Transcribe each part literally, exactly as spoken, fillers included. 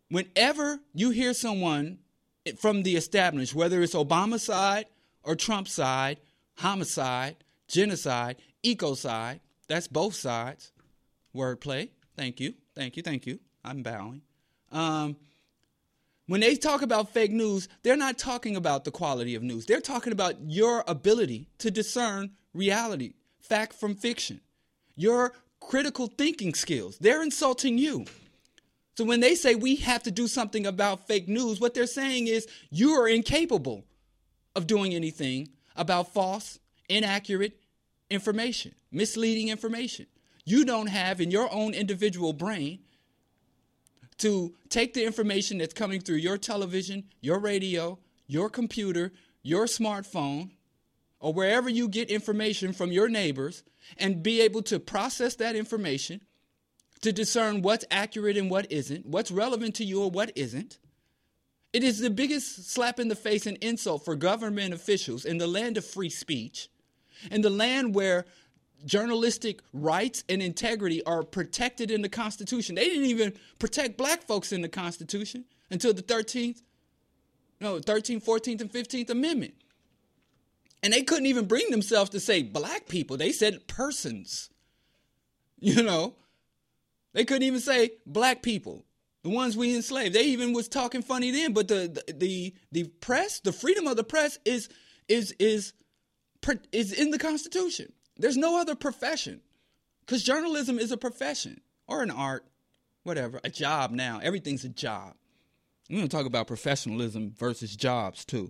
Whenever you hear someone from the established, whether it's Obama side or Trump side, homicide, genocide, ecocide, that's both sides. Wordplay. Thank you. Thank you. Thank you. I'm bowing. Um, when they talk about fake news, they're not talking about the quality of news. They're talking about your ability to discern reality, fact from fiction, your critical thinking skills. They're insulting you. So when they say we have to do something about fake news, what they're saying is you are incapable of doing anything about false, inaccurate information, misleading information. You don't have in your own individual brain to take the information that's coming through your television, your radio, your computer, your smartphone, or wherever you get information from your neighbors and be able to process that information to discern what's accurate and what isn't, what's relevant to you or what isn't. It is the biggest slap in the face and insult for government officials in the land of free speech, in the land where journalistic rights and integrity are protected in the Constitution. They didn't even protect black folks in the Constitution until the thirteenth, no, thirteenth, fourteenth, and fifteenth Amendment. And they couldn't even bring themselves to say black people. They said persons. You know, they couldn't even say black people, the ones we enslaved. They even was talking funny then. But the the the, the press, the freedom of the press is is is is in the Constitution. There's no other profession, because journalism is a profession or an art, whatever, a job now. Everything's a job. We're going to talk about professionalism versus jobs too.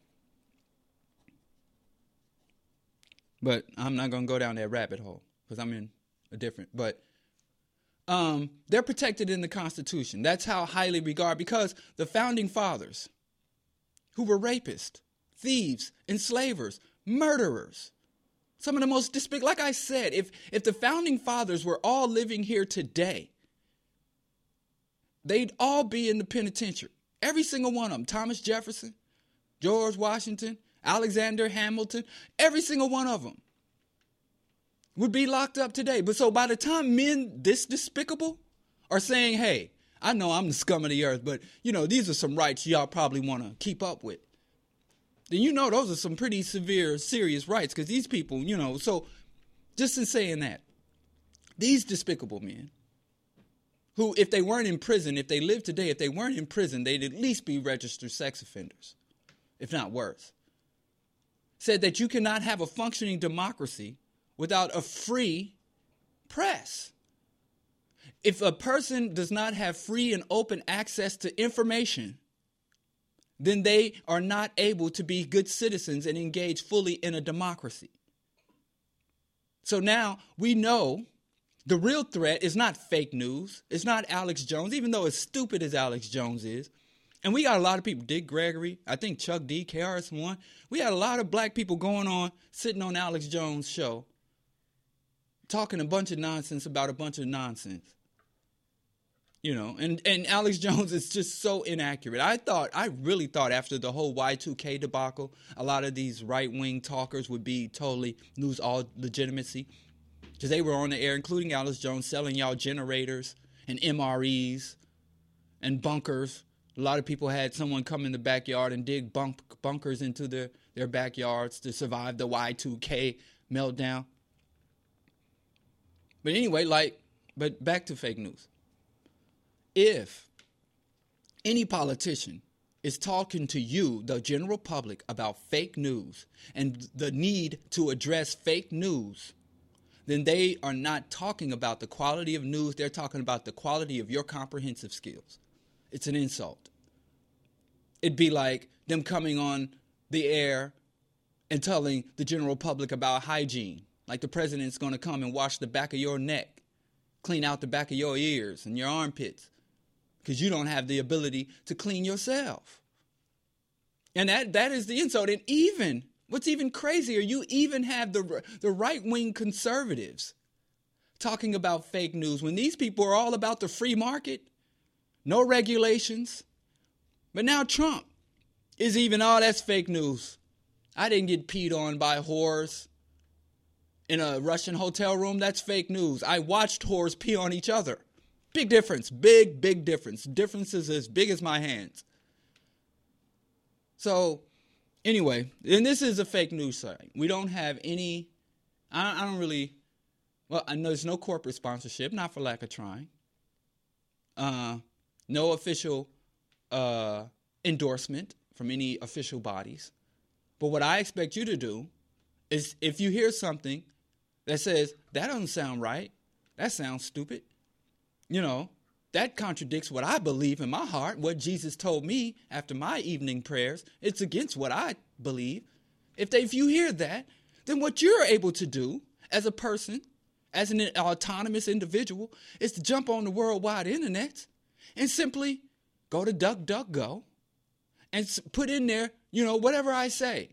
But I'm not going to go down that rabbit hole because I'm in a different. But um, they're protected in the Constitution. That's how highly regarded, because the founding fathers, who were rapists, thieves, enslavers, murderers, some of the most despicable. Like I said, if if the founding fathers were all living here today, they'd all be in the penitentiary. Every single one of them. Thomas Jefferson, George Washington, Alexander Hamilton, every single one of them would be locked up today. But so by the time men this despicable are saying, hey, I know I'm the scum of the earth, but, you know, these are some rights y'all probably want to keep up with, then you know those are some pretty severe, serious rights, because these people, you know, so just in saying that, these despicable men, who, if they weren't in prison, if they lived today, if they weren't in prison, they'd at least be registered sex offenders, if not worse, said that you cannot have a functioning democracy without a free press. If a person does not have free and open access to information, then they are not able to be good citizens and engage fully in a democracy. So now we know the real threat is not fake news. It's not Alex Jones, even though as stupid as Alex Jones is. And we got a lot of people, Dick Gregory, I think Chuck D, K R S One. We had a lot of black people going on, sitting on Alex Jones' show, talking a bunch of nonsense about a bunch of nonsense. You know, and, and Alex Jones is just so inaccurate. I thought, I really thought after the whole Y two K debacle, a lot of these right-wing talkers would be totally lose all legitimacy, because they were on the air, including Alex Jones, selling y'all generators and M R Es and bunkers. A lot of people had someone come in the backyard and dig bunk, bunkers into their, their backyards to survive the Y two K meltdown. But anyway, like, but back to fake news. If any politician is talking to you, the general public, about fake news and the need to address fake news, then they are not talking about the quality of news. They're talking about the quality of your comprehensive skills. It's an insult. It'd be like them coming on the air and telling the general public about hygiene, like the president's going to come and wash the back of your neck, clean out the back of your ears and your armpits, because you don't have the ability to clean yourself. And that that is the insult. And even, what's even crazier, you even have the, the right-wing conservatives talking about fake news when these people are all about the free market, no regulations. But now Trump is even, oh, that's fake news. I didn't get peed on by whores in a Russian hotel room. That's fake news. I watched whores pee on each other. Big difference. Big, big difference. Differences as big as my hands. So, anyway, and this is a fake news site. We don't have any, I, I don't really, well, I know there's no corporate sponsorship, not for lack of trying. Uh, no official uh, endorsement from any official bodies. But what I expect you to do is if you hear something that says, that doesn't sound right, that sounds stupid, you know, that contradicts what I believe in my heart, what Jesus told me after my evening prayers. It's against what I believe. If they, if you hear that, then what you're able to do as a person, as an autonomous individual, is to jump on the worldwide internet and simply go to DuckDuckGo and put in there, you know, whatever I say.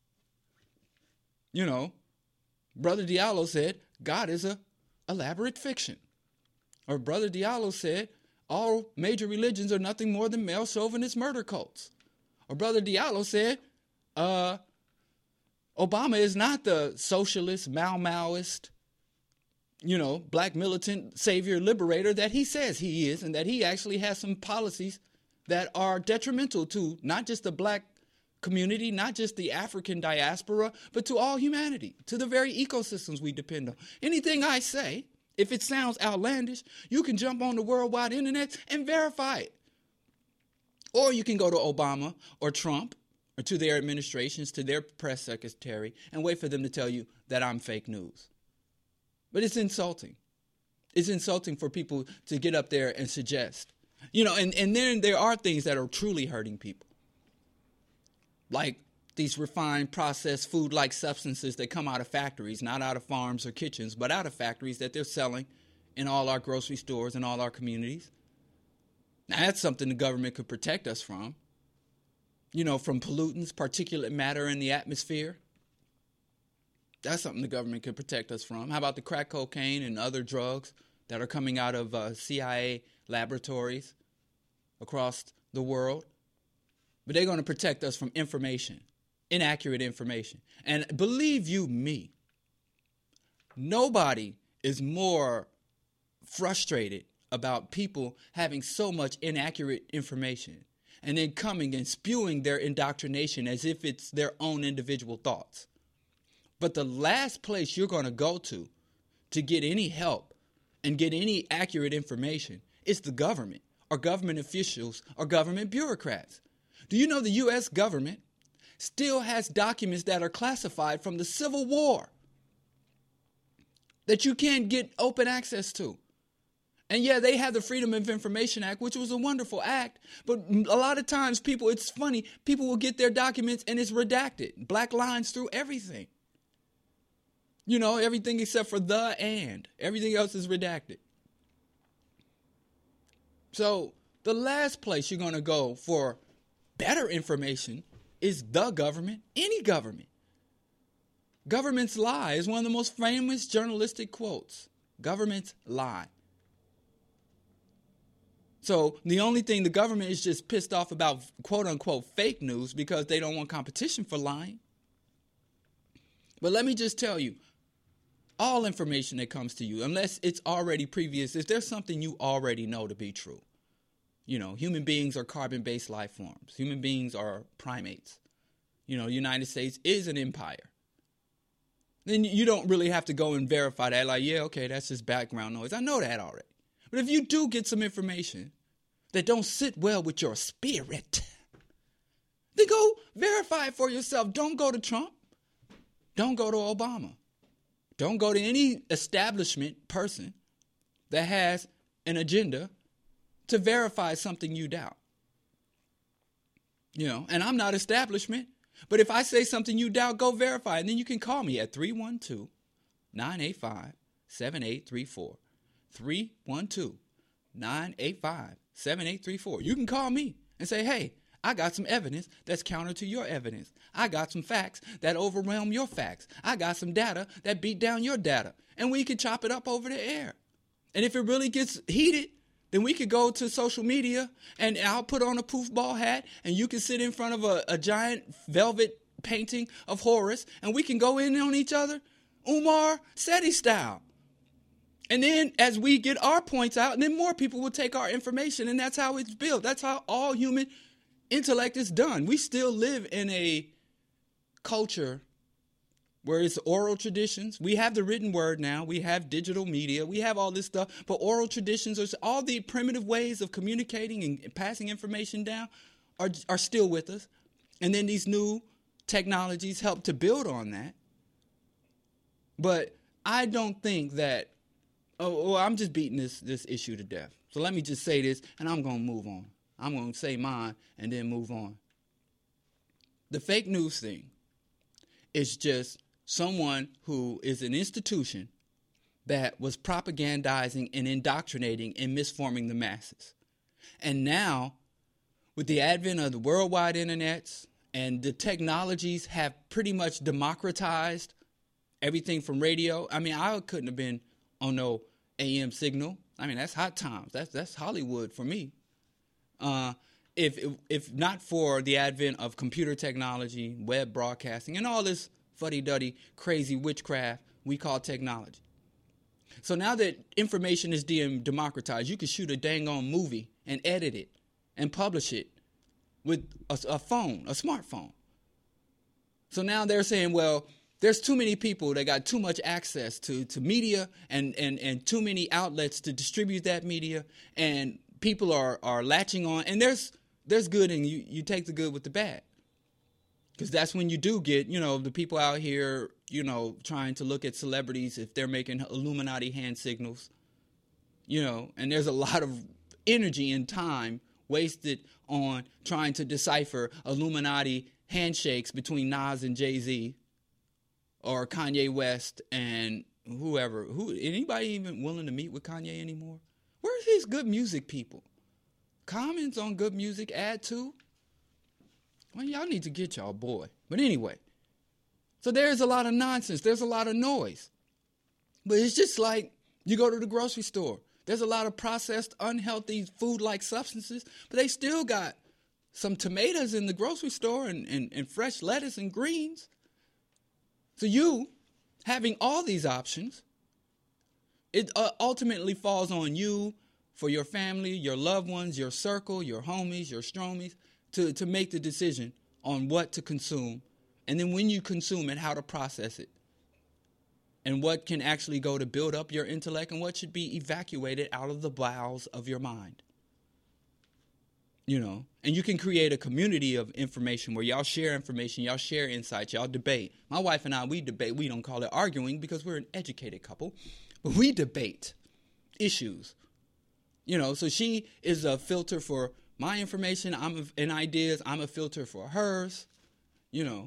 You know, Brother Diallo said, God is a elaborate fiction. Or Brother Diallo said, all major religions are nothing more than male chauvinist murder cults. Or Brother Diallo said, uh, Obama is not the socialist, Mau-Maoist, you know, black militant savior liberator that he says he is, and that he actually has some policies that are detrimental to not just the black community, not just the African diaspora, but to all humanity, to the very ecosystems we depend on. Anything I say, if it sounds outlandish, you can jump on the worldwide internet and verify it. Or you can go to Obama or Trump or to their administrations, to their press secretary, and wait for them to tell you that I'm fake news. But it's insulting. It's insulting for people to get up there and suggest. You know, and, and then there are things that are truly hurting people. Like these refined, processed food-like substances that come out of factories, not out of farms or kitchens, but out of factories that they're selling in all our grocery stores and all our communities. Now, that's something the government could protect us from. You know, from pollutants, particulate matter in the atmosphere. That's something the government could protect us from. How about the crack cocaine and other drugs that are coming out of uh, C I A laboratories across the world? But they're going to protect us from information, inaccurate information. And believe you me, nobody is more frustrated about people having so much inaccurate information and then coming and spewing their indoctrination as if it's their own individual thoughts. But the last place you're going to go to to get any help and get any accurate information is the government or government officials or government bureaucrats. Do you know the U S government still has documents that are classified from the Civil War that you can't get open access to? And yeah, they have the Freedom of Information Act, which was a wonderful act. But a lot of times people, it's funny, people will get their documents and it's redacted. Black lines through everything. You know, everything except for the and. Everything else is redacted. So the last place you're going to go for better information is the government, any government. Governments lie is one of the most famous journalistic quotes. Governments lie. So the only thing the government is just pissed off about, quote unquote, fake news because they don't want competition for lying. But let me just tell you, all information that comes to you, unless it's already previous, if there's something you already know to be true, you know, human beings are carbon-based life forms. Human beings are primates. You know, the United States is an empire. Then you don't really have to go and verify that. Like, yeah, okay, that's just background noise. I know that already. But if you do get some information that don't sit well with your spirit, then go verify it for yourself. Don't go to Trump. Don't go to Obama. Don't go to any establishment person that has an agenda to verify something you doubt. You know, and I'm not establishment, but if I say something you doubt, go verify. And then you can call me at three one two, nine eight five, seven eight three four. three one two, nine eight five, seven eight three four. You can call me and say, hey, I got some evidence that's counter to your evidence. I got some facts that overwhelm your facts. I got some data that beat down your data. And we can chop it up over the air. And if it really gets heated, then we could go to social media and I'll put on a poofball hat and you can sit in front of a, a giant velvet painting of Horus and we can go in on each other, Umar Seti style. And then as we get our points out, and then more people will take our information, and that's how it's built. That's how all human intellect is done. We still live in a culture where it's oral traditions. We have the written word now. We have digital media. We have all this stuff. But oral traditions, are all the primitive ways of communicating and passing information down are, are still with us. And then these new technologies help to build on that. But I don't think that, oh, well, I'm just beating this, this issue to death. So let me just say this, and I'm going to move on. I'm going to say mine and then move on. The fake news thing is just someone who is an institution that was propagandizing and indoctrinating and misforming the masses. And now, with the advent of the worldwide internets and the technologies have pretty much democratized everything from radio. I mean, I couldn't have been on no A M signal. I mean, that's hot times. That's that's Hollywood for me. Uh, if, if if not for the advent of computer technology, web broadcasting, and all this fuddy-duddy, crazy witchcraft we call technology. So now that information is being democratized, you can shoot a dang on movie and edit it and publish it with a, a phone, a smartphone. So now they're saying, well, there's too many people that got too much access to, to media and, and, and too many outlets to distribute that media, and people are, are latching on. And there's there's good, and you, you take the good with the bad. Because that's when you do get, you know, the people out here, you know, trying to look at celebrities if they're making Illuminati hand signals, you know, and there's a lot of energy and time wasted on trying to decipher Illuminati handshakes between Nas and Jay-Z or Kanye West and whoever. Who anybody even willing to meet with Kanye anymore? Where's his good music people? Comments on good music, add to? Well, y'all need to get y'all boy. But anyway, so there's a lot of nonsense. There's a lot of noise. But it's just like you go to the grocery store. There's a lot of processed, unhealthy food-like substances, but they still got some tomatoes in the grocery store and, and, and fresh lettuce and greens. So you, having all these options, it uh, ultimately falls on you, for your family, your loved ones, your circle, your homies, your stromies, to, to make the decision on what to consume, and then when you consume it, how to process it, and what can actually go to build up your intellect and what should be evacuated out of the bowels of your mind. You know, and you can create a community of information where y'all share information, y'all share insights, y'all debate. My wife and I, we debate. We don't call it arguing because we're an educated couple, but we debate issues. You know, so she is a filter for my information, I'm a, and ideas. I'm a filter for hers, you know.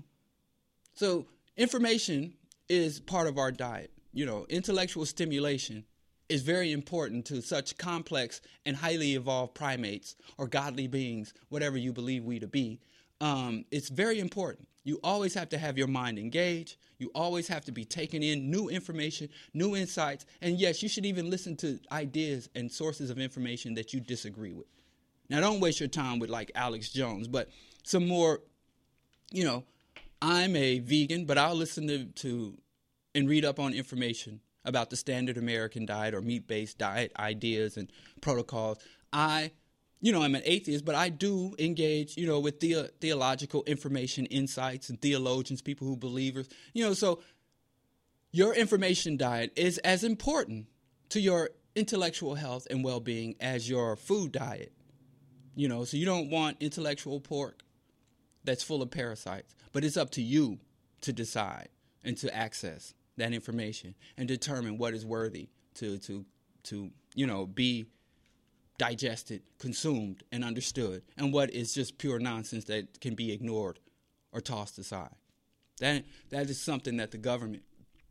So information is part of our diet. You know, intellectual stimulation is very important to such complex and highly evolved primates or godly beings, whatever you believe we to be. Um, it's very important. You always have to have your mind engaged. You always have to be taking in new information, new insights. And yes, you should even listen to ideas and sources of information that you disagree with. Now, don't waste your time with like Alex Jones, but some more, you know, I'm a vegan, but I'll listen to, to and read up on information about the standard American diet or meat-based diet ideas and protocols. I, you know, I'm an atheist, but I do engage, you know, with the, theological information, insights, and theologians, people who believers, you know, so your information diet is as important to your intellectual health and well-being as your food diet. You know, so you don't want intellectual pork that's full of parasites. But it's up to you to decide and to access that information and determine what is worthy to, to, to you know, be digested, consumed, and understood, and what is just pure nonsense that can be ignored or tossed aside. That that is something that the government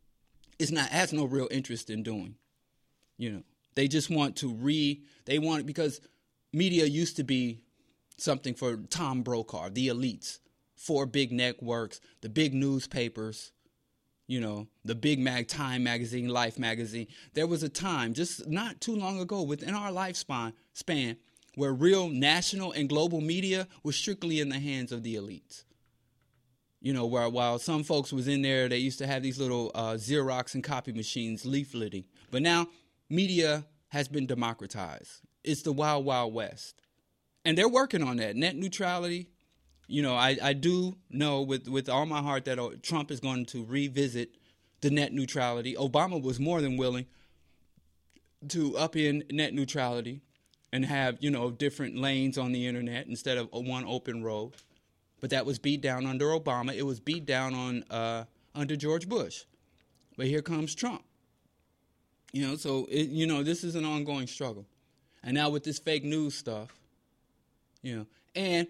is not has no real interest in doing. You know, they just want to re they want because media used to be something for Tom Brokaw, the elites, four big networks, the big newspapers, you know, the big mag, Time magazine, Life magazine. There was a time just not too long ago within our lifespan span where real national and global media was strictly in the hands of the elites. You know, where while some folks was in there, they used to have these little uh, Xerox and copy machines leafleting. But now media has been democratized. It's the wild, wild west. And they're working on that. Net neutrality, you know, I, I do know with, with all my heart that Trump is going to revisit the net neutrality. Obama was more than willing to upend net neutrality and have, you know, different lanes on the internet instead of a one open road. But that was beat down under Obama. It was beat down on uh, under George Bush. But here comes Trump. You know, so, it, you know, this is an ongoing struggle. And now with this fake news stuff, you know, and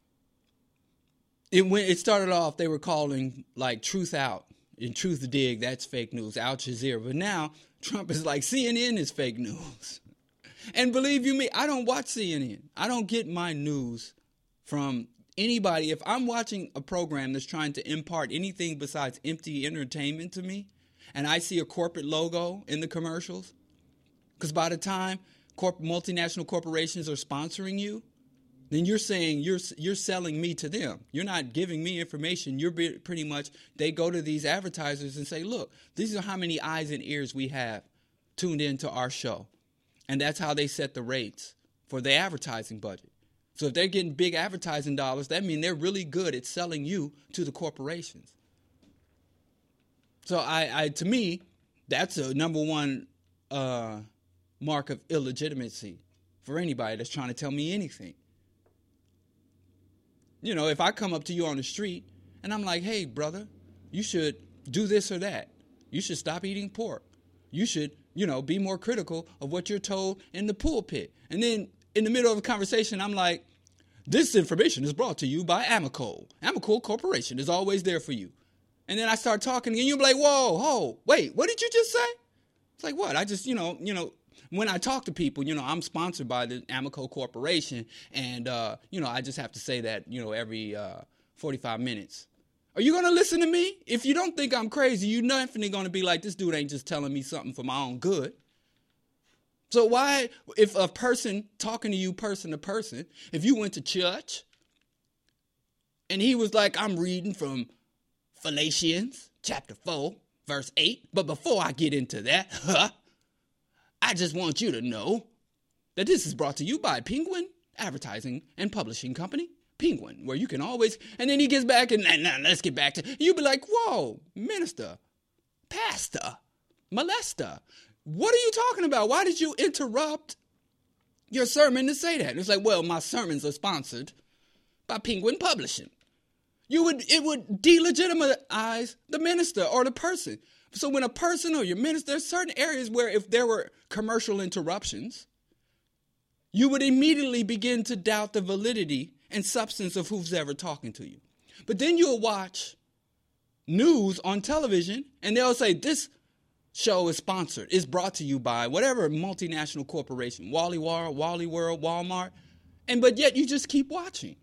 it went, it started off, they were calling like Truth Out and Truth Dig, that's fake news, Al Jazeera. But now Trump is like, C N N is fake news. And believe you me, I don't watch C N N. I don't get my news from anybody. If I'm watching a program that's trying to impart anything besides empty entertainment to me, and I see a corporate logo in the commercials, because by the time corp- multinational corporations are sponsoring you, then you're saying you're you're selling me to them. You're not giving me information. You're be, pretty much, they go to these advertisers and say, look, these are how many eyes and ears we have tuned into our show. And that's how they set the rates for the advertising budget. So if they're getting big advertising dollars, that means they're really good at selling you to the corporations. So I, I to me, that's a number one uh, mark of illegitimacy for anybody that's trying to tell me anything. You know, if I come up to you on the street and I'm like, hey, brother, you should do this or that. You should stop eating pork. You should, you know, be more critical of what you're told in the pulpit. And then in the middle of a conversation, I'm like, this information is brought to you by Amoco. Amoco Corporation is always there for you. And then I start talking and you're like, whoa, whoa, wait, what did you just say? It's like, what? I just, you know, you know, when I talk to people, you know, I'm sponsored by the Amoco Corporation. And, uh, you know, I just have to say that, you know, every uh, forty-five minutes. Are you going to listen to me? If you don't think I'm crazy, you're definitely going to be like, this dude ain't just telling me something for my own good. So why, if a person talking to you person to person, if you went to church and he was like, I'm reading from Philippians chapter four, verse eight. But before I get into that, huh, I just want you to know that this is brought to you by Penguin Advertising and Publishing Company. Penguin, where you can always, and then he gets back and nah, nah, let's get back to, you be like, whoa, minister, pastor, molester. What are you talking about? Why did you interrupt your sermon to say that? And it's like, well, my sermons are sponsored by Penguin Publishing. You would, it would delegitimize the minister or the person. So when a person or your minister, there's certain areas where if there were commercial interruptions, you would immediately begin to doubt the validity and substance of who's ever talking to you. But then you'll watch news on television and they'll say this show is sponsored. It's brought to you by whatever multinational corporation, Wally World, Wally World, Walmart. And but yet you just keep watching.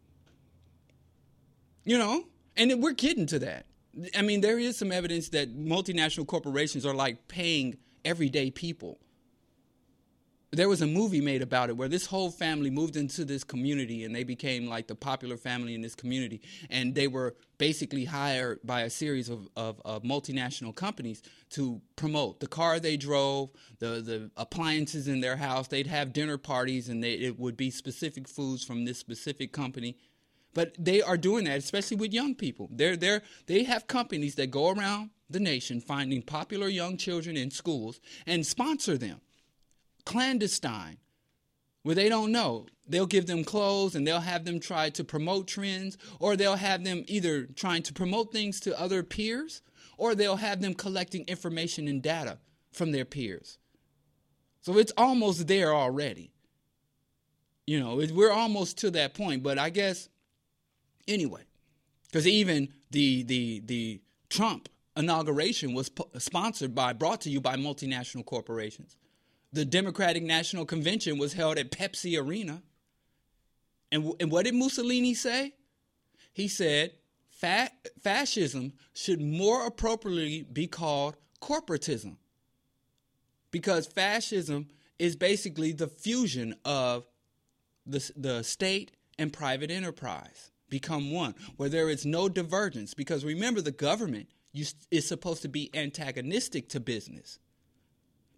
You know? And we're getting to that. I mean, there is some evidence that multinational corporations are like paying everyday people. There was a movie made about it where this whole family moved into this community and they became like the popular family in this community. And they were basically hired by a series of, of, of multinational companies to promote the car they drove, the, the appliances in their house. They'd have dinner parties and they, it would be specific foods from this specific company. But they are doing that, especially with young people. They're, they're, they have companies that go around the nation finding popular young children in schools and sponsor them. Clandestine, where they don't know. They'll give them clothes and they'll have them try to promote trends, or they'll have them either trying to promote things to other peers, or they'll have them collecting information and data from their peers. So it's almost there already. You know, it, we're almost to that point, but I guess anyway, because even the the the Trump inauguration was po- sponsored by, brought to you by multinational corporations. The Democratic National Convention was held at Pepsi Arena. And, w- and what did Mussolini say? He said, Fa- fascism should more appropriately be called corporatism. Because fascism is basically the fusion of the, the state and private enterprise become one, where there is no divergence. Because remember, the government is supposed to be antagonistic to business.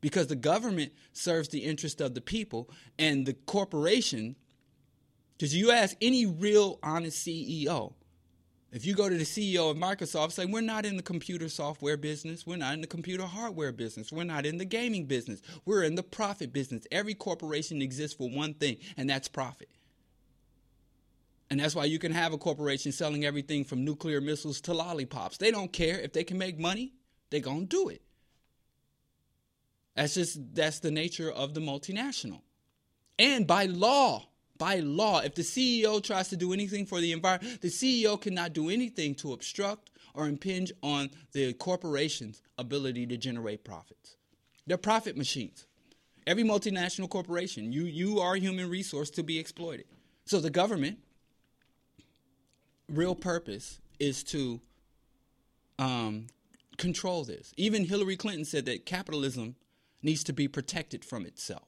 because the government serves the interest of the people, and the corporation, because you ask any real honest C E O, if you go to the C E O of Microsoft, say, we're not in the computer software business. We're not in the computer hardware business. We're not in the gaming business. We're in the profit business. Every corporation exists for one thing, and that's profit. And that's why you can have a corporation selling everything from nuclear missiles to lollipops. They don't care. If they can make money, they're going to do it. That's just, that's the nature of the multinational. And by law, by law, if the C E O tries to do anything for the environment, the C E O cannot do anything to obstruct or impinge on the corporation's ability to generate profits. They're profit machines. Every multinational corporation, you, you are a human resource to be exploited. So the government, real purpose is to um, control this. Even Hillary Clinton said that capitalism needs to be protected from itself,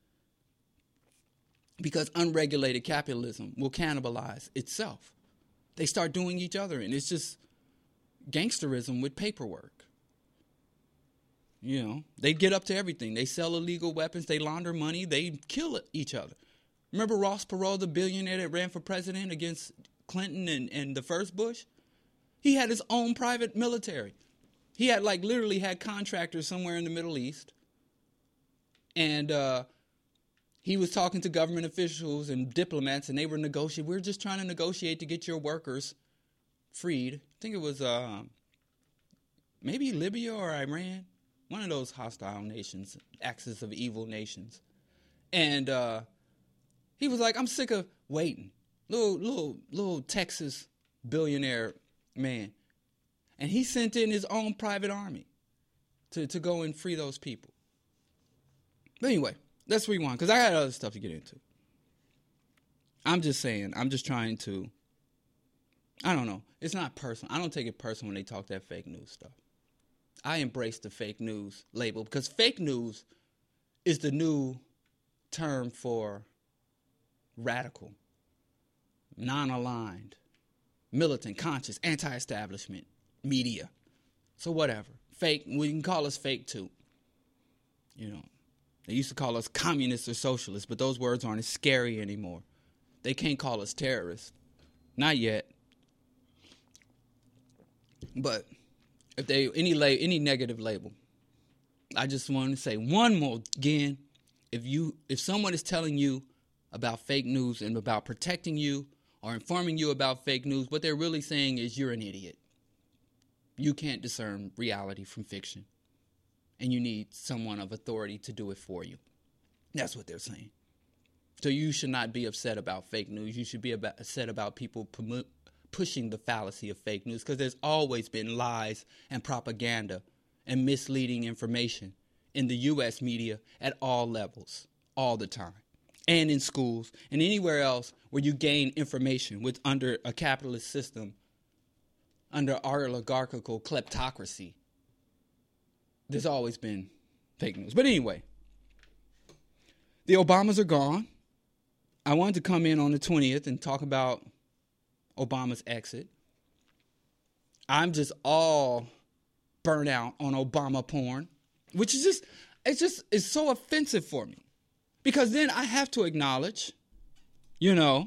because unregulated capitalism will cannibalize itself. They start doing each other, and it's just gangsterism with paperwork. You know, they get up to everything. They sell illegal weapons. They launder money. They kill each other. Remember Ross Perot, the billionaire that ran for president against Clinton and, and the first Bush? He had his own private military. He had like literally had contractors somewhere in the Middle East. And uh, he was talking to government officials and diplomats, and they were negotiating. We were just trying to negotiate to get your workers freed. I think it was uh, maybe Libya or Iran, one of those hostile nations, axis of evil nations. And uh, he was like, I'm sick of waiting. Little, little, little Texas billionaire man. And he sent in his own private army to, to go and free those people. But anyway, let's rewind, because I got other stuff to get into. I'm just saying, I'm just trying to, I don't know. It's not personal. I don't take it personal when they talk that fake news stuff. I embrace the fake news label, because fake news is the new term for radical, non-aligned, militant, conscious, anti-establishment media. So whatever. Fake, we can call us fake too. You know, they used to call us communists or socialists, but those words aren't as scary anymore. They can't call us terrorists. Not yet. But if they any la- any negative label, I just want to say one more again. If you if someone is telling you about fake news and about protecting you or informing you about fake news, what they're really saying is you're an idiot. You can't discern reality from fiction, and you need someone of authority to do it for you. That's what they're saying. So you should not be upset about fake news. You should be about, upset about people promote, pushing the fallacy of fake news, because there's always been lies and propaganda and misleading information in the U S media at all levels, all the time, and in schools and anywhere else where you gain information with under a capitalist system, under oligarchical kleptocracy. There's always been fake news. But anyway, the Obamas are gone. I wanted to come in on the twentieth and talk about Obama's exit. I'm just all burnt out on Obama porn, which is just, it's just, it's so offensive for me. Because then I have to acknowledge, you know,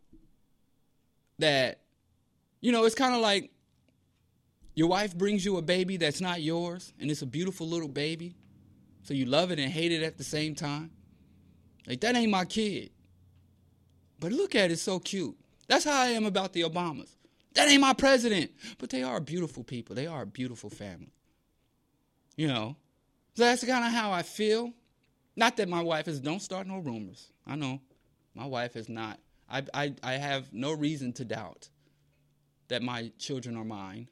that, you know, it's kind of like your wife brings you a baby that's not yours, and it's a beautiful little baby, so you love it and hate it at the same time. Like, that ain't my kid. But look at it, it's so cute. That's how I am about the Obamas. That ain't my president. But they are beautiful people. They are a beautiful family. You know, so that's kind of how I feel. Not that my wife is, don't start no rumors. I know my wife is not. I, I, I have no reason to doubt that my children are mine.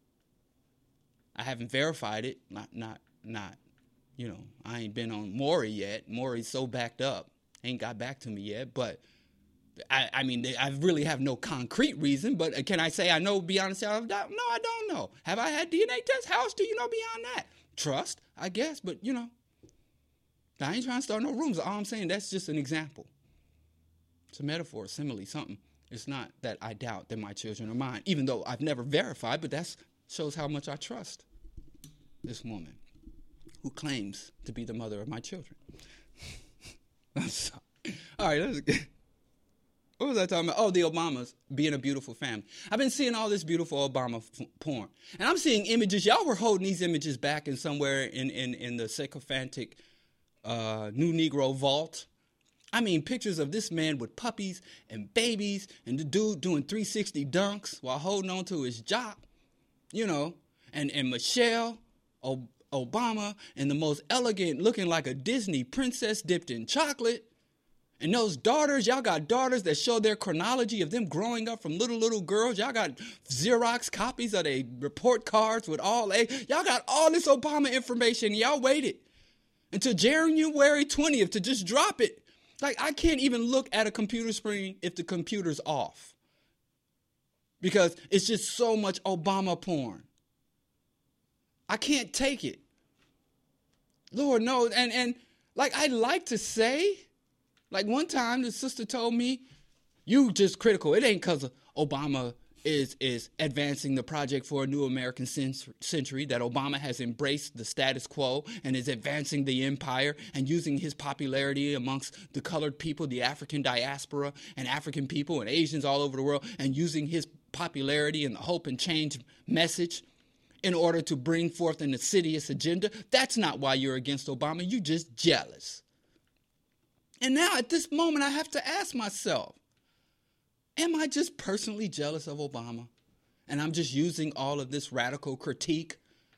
I haven't verified it. Not, not, not, you know, I ain't been on Maury yet. Maury's so backed up. Ain't got back to me yet. But, I, I mean, I really have no concrete reason. But can I say I know beyond a shadow of doubt? No, I don't know. Have I had D N A tests? How else do you know beyond that? Trust, I guess. But, you know, I ain't trying to start no rumors. All I'm saying, that's just an example. It's a metaphor, a simile, something. It's not that I doubt that my children are mine, even though I've never verified, but that shows how much I trust this woman. who claims to be the mother of my children. I'm sorry. All right, let's get. What was I talking about? Oh, the Obamas being a beautiful family. I've been seeing all this beautiful Obama f- porn. And I'm seeing images. Y'all were holding these images back in somewhere in, in, in the sycophantic uh, New Negro vault. I mean, pictures of this man with puppies and babies and the dude doing three sixty dunks while holding on to his jock, you know, and, and Michelle o- Obama and the most elegant, looking like a Disney princess dipped in chocolate. And those daughters, y'all got daughters that show their chronology of them growing up from little, little girls. Y'all got Xerox copies of their report cards with all A. Y'all got all this Obama information. Y'all waited until January twentieth to just drop it. Like, I can't even look at a computer screen if the computer's off. Because it's just so much Obama porn. I can't take it. Lord knows. And, and like, I'd like to say... Like one time, the sister told me, you just critical. It ain't because Obama is is advancing the project for a new American century, that Obama has embraced the status quo and is advancing the empire and using his popularity amongst the colored people, the African diaspora, and African people and Asians all over the world, and using his popularity and the hope and change message in order to bring forth an insidious agenda. That's not why you're against Obama. You're just jealous. And now at this moment, I have to ask myself, am I just personally jealous of Obama? And I'm just using all of this radical critique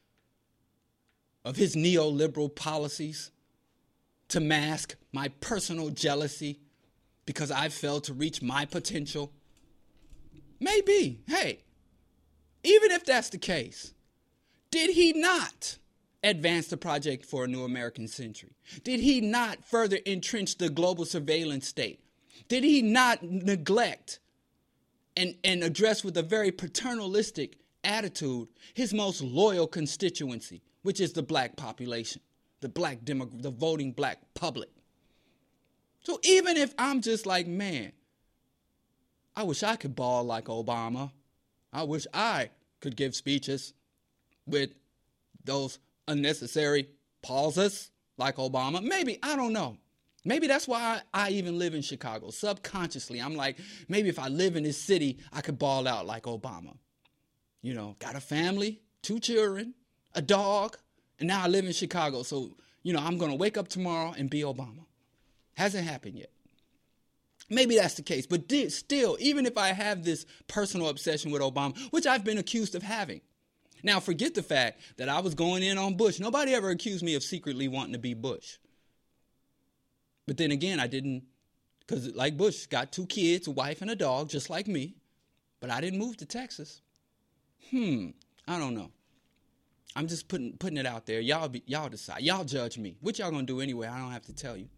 of his neoliberal policies to mask my personal jealousy because I failed to reach my potential? Maybe. Hey, even if that's the case, did he not advance the project for a new American century? Did he not further entrench the global surveillance state? Did he not neglect and, and address with a very paternalistic attitude his most loyal constituency, which is the black population, the black demo, the voting black public? So even if I'm just like, man, I wish I could ball like Obama. I wish I could give speeches with those unnecessary pauses like Obama. Maybe, I don't know. Maybe that's why I, I even live in Chicago. Subconsciously, I'm like, maybe if I live in this city, I could ball out like Obama. You know, got a family, two children, a dog, and now I live in Chicago. So, you know, I'm going to wake up tomorrow and be Obama. Hasn't happened yet. Maybe that's the case. But did, still, even if I have this personal obsession with Obama, which I've been accused of having. Now, forget the fact that I was going in on Bush. Nobody ever accused me of secretly wanting to be Bush. But then again, I didn't, because like Bush, got two kids, a wife and a dog, just like me. But I didn't move to Texas. Hmm, I don't know. I'm just putting putting it out there. Y'all be, y'all decide. Y'all judge me. What y'all gonna do anyway? I don't have to tell you.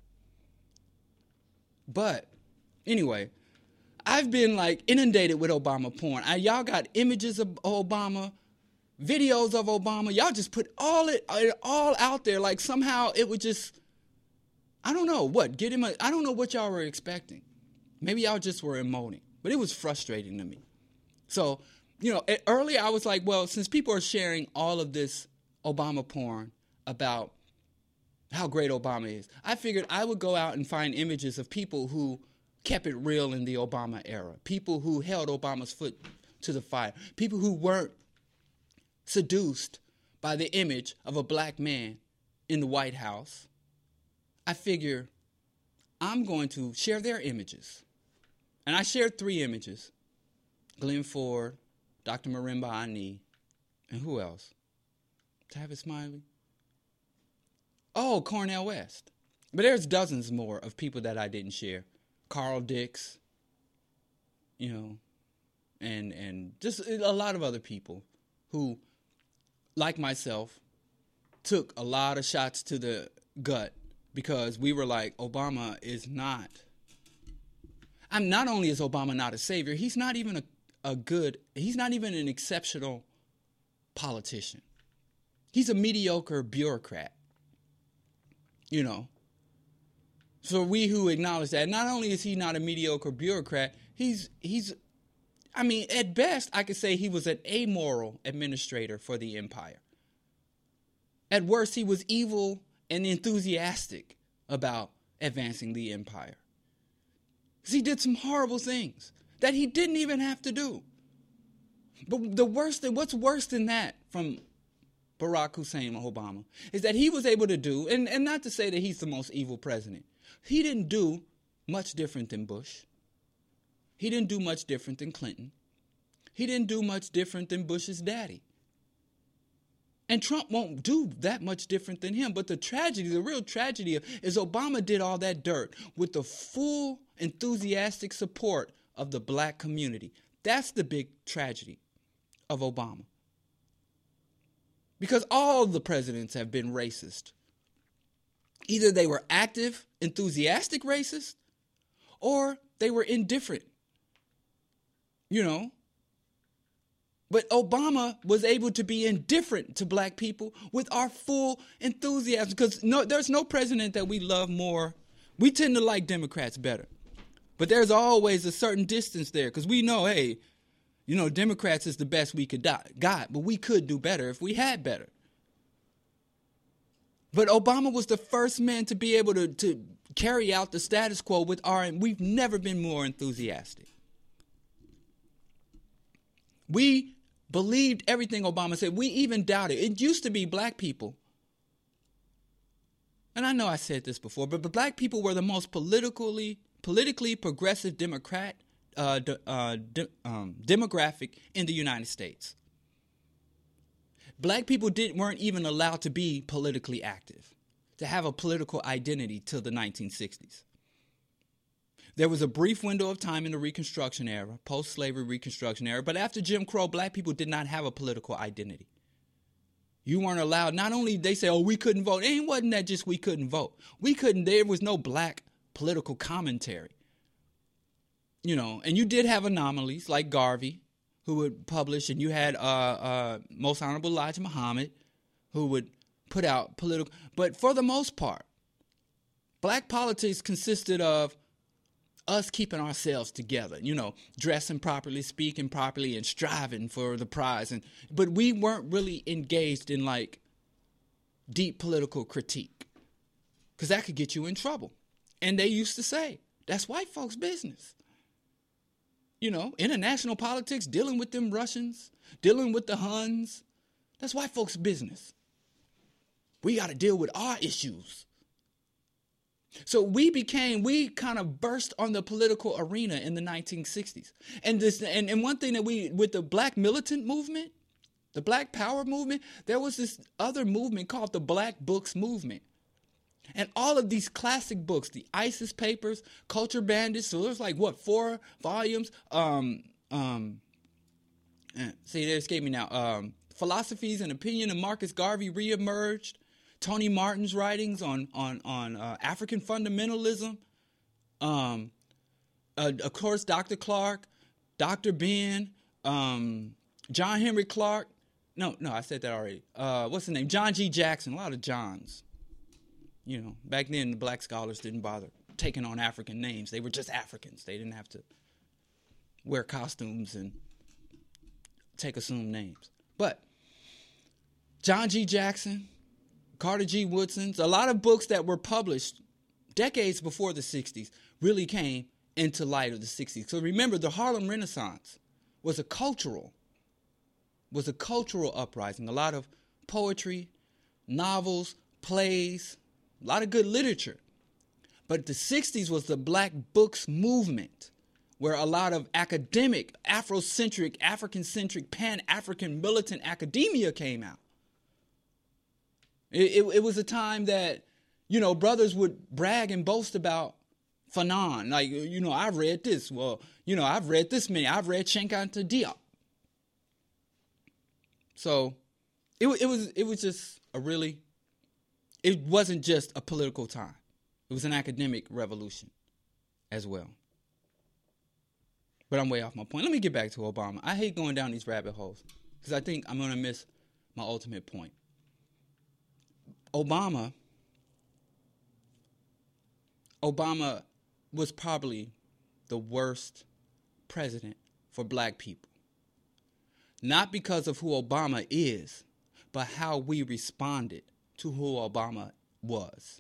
But anyway, I've been like inundated with Obama porn. I, y'all got images of Obama, videos of Obama. Y'all just put all it, it all out there like somehow it would just, I don't know what, get him a, I don't know what y'all were expecting. Maybe y'all just were emoting, but it was frustrating to me. So, you know, earlier I was like, well, since people are sharing all of this Obama porn about how great Obama is, I figured I would go out and find images of people who kept it real in the Obama era, people who held Obama's foot to the fire, people who weren't seduced by the image of a black man in the White House. I figure I'm going to share their images. And I shared three images. Glenn Ford, Doctor Marimba Ani, and who else? Tavis Smiley? Oh, Cornel West. But there's dozens more of people that I didn't share. Carl Dix, you know, and and just a lot of other people who, like myself, took a lot of shots to the gut because we were like, Obama is not, I'm not only is Obama not a savior, he's not even a, a good, he's not even an exceptional politician. He's a mediocre bureaucrat, you know. So we who acknowledge that, not only is he not a mediocre bureaucrat, he's, he's, I mean, at best, I could say he was an amoral administrator for the empire. At worst, he was evil and enthusiastic about advancing the empire. Because he did some horrible things that he didn't even have to do. But the worst, what's worse than that from Barack Hussein Obama is that he was able to do, and, and not to say that he's the most evil president, he didn't do much different than Bush. He didn't do much different than Clinton. He didn't do much different than Bush's daddy. And Trump won't do that much different than him. But the tragedy, the real tragedy is Obama did all that dirt with the full enthusiastic support of the black community. That's the big tragedy of Obama. Because all the presidents have been racist. Either they were active, enthusiastic racist, or they were indifferent. You know? But Obama was able to be indifferent to black people with our full enthusiasm. Because no, there's no president that we love more. We tend to like Democrats better. But there's always a certain distance there. Because we know, hey, you know, Democrats is the best we could got. But we could do better if we had better. But Obama was the first man to be able to, to carry out the status quo with our, and we've never been more enthusiastic. We believed everything Obama said. We even doubted. It used to be black people. And I know I said this before, but, but black people were the most politically politically progressive Democrat uh, de, uh, de, um, demographic in the United States. Black people didn't weren't even allowed to be politically active, to have a political identity till the nineteen sixties. There was a brief window of time in the Reconstruction era, post-slavery Reconstruction era, but after Jim Crow, black people did not have a political identity. You weren't allowed, not only they say, oh, we couldn't vote. It wasn't that just we couldn't vote. We couldn't, there was no black political commentary. You know, and you did have anomalies like Garvey, who would publish, and you had uh, uh, Most Honorable Elijah Muhammad, who would put out political, but for the most part, black politics consisted of us keeping ourselves together, you know, dressing properly, speaking properly, and striving for the prize. And but we weren't really engaged in like deep political critique, because that could get you in trouble. And they used to say, that's white folks' business. You know, international politics, dealing with them Russians, dealing with the Huns, that's white folks' business. We got to deal with our issues. So we became, we kind of burst on the political arena in the nineteen sixties. And this, and, and one thing that we, with the black militant movement, the Black Power movement, there was this other movement called the Black Books movement. And all of these classic books, the ISIS Papers, Culture Bandits, so there's like, what, four volumes? Um, um, see, they escaped me now. Um, Philosophies and Opinion of Marcus Garvey reemerged. Tony Martin's writings on on on uh, African fundamentalism, um, uh, of course, Doctor Clark, Doctor Ben, um, John Henry Clark. No, no, I said that already. Uh, what's his name? John G. Jackson. A lot of Johns. You know, back then the black scholars didn't bother taking on African names. They were just Africans. They didn't have to wear costumes and take assumed names. But John G. Jackson, Carter G. Woodson's, a lot of books that were published decades before the sixties really came into light of the sixties. So remember, the Harlem Renaissance was a cultural, was a cultural uprising. A lot of poetry, novels, plays, a lot of good literature. But the sixties was the Black Books movement, where a lot of academic, Afrocentric, African-centric, Pan-African militant academia came out. It, it, it was a time that, you know, brothers would brag and boast about Fanon. Like, you know, I've read this. Well, you know, I've read this many. I've read Cheikh Anta Diop. So it, it was it was just a really, it wasn't just a political time. It was an academic revolution as well. But I'm way off my point. Let me get back to Obama. I hate going down these rabbit holes because I think I'm going to miss my ultimate point. Obama, Obama was probably the worst president for black people. Not because of who Obama is, but how we responded to who Obama was.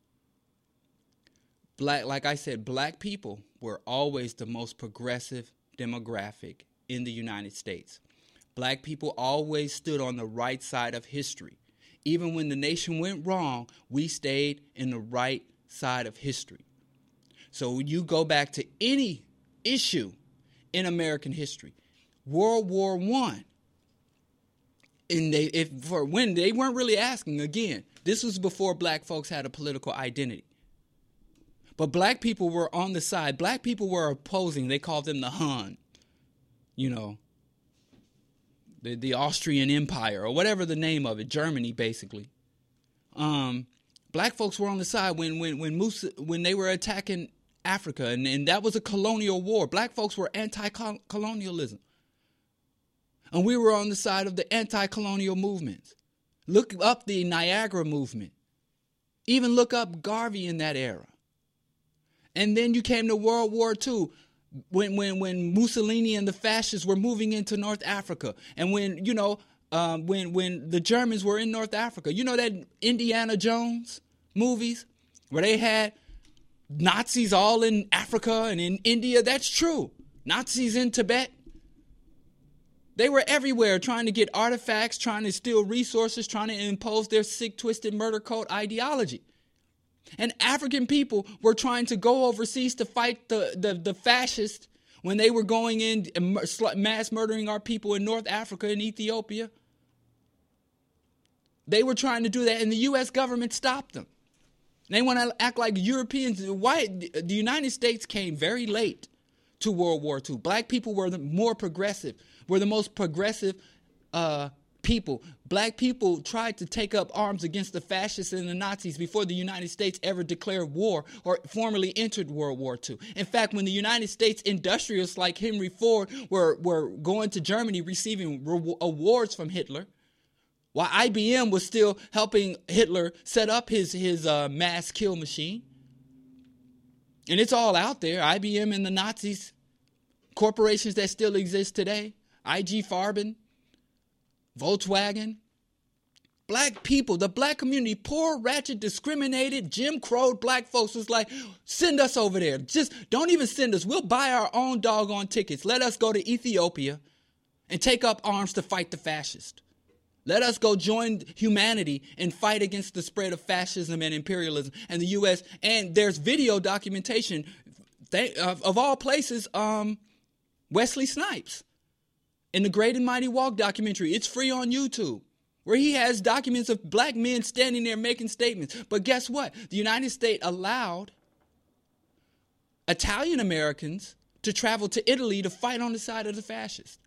Black, like I said, black people were always the most progressive demographic in the United States. Black people always stood on the right side of history. Even when the nation went wrong, we stayed in the right side of history. So you go back to any issue in American history, World War One, and they if for when they weren't really asking, again, this was before black folks had a political identity. But black people were on the side. Black people were opposing. They called them the Hun, you know, the, the Austrian Empire or whatever the name of it, Germany, basically. Um, black folks were on the side when when when Musa, when they were attacking Africa, and, and that was a colonial war. Black folks were anti-colonialism. And we were on the side of the anti-colonial movements. Look up the Niagara movement. Even look up Garvey in that era. And then you came to World War Two, when when when Mussolini and the fascists were moving into North Africa, and when you know um, when when the Germans were in North Africa. You know that Indiana Jones movies where they had Nazis all in Africa and in India? That's true. Nazis in Tibet. They were everywhere trying to get artifacts, trying to steal resources, trying to impose their sick, twisted murder cult ideology. And African people were trying to go overseas to fight the, the, the fascists when they were going in and mass murdering our people in North Africa and Ethiopia. They were trying to do that, and the U S government stopped them. They want to act like Europeans. Why? The United States came very late to World War Two. Black people were the more progressive, were the most progressive uh people. Black people tried to take up arms against the fascists and the Nazis before the United States ever declared war or formally entered World War Two. In fact, when the United States industrialists like Henry Ford were, were going to Germany receiving re- awards from Hitler, while I B M was still helping Hitler set up his, his uh, mass kill machine. And it's all out there. I B M and the Nazis, corporations that still exist today, I G Farben, Volkswagen. Black people, the black community, poor, ratchet, discriminated, Jim Crow black folks was like, send us over there. Just don't even send us. We'll buy our own doggone tickets. Let us go to Ethiopia and take up arms to fight the fascists. Let us go join humanity and fight against the spread of fascism and imperialism and the U S. And there's video documentation, they, of, of all places, um, Wesley Snipes in the Great and Mighty Walk documentary. It's free on YouTube, where he has documents of black men standing there making statements. But guess what? The United States allowed Italian Americans to travel to Italy to fight on the side of the fascists.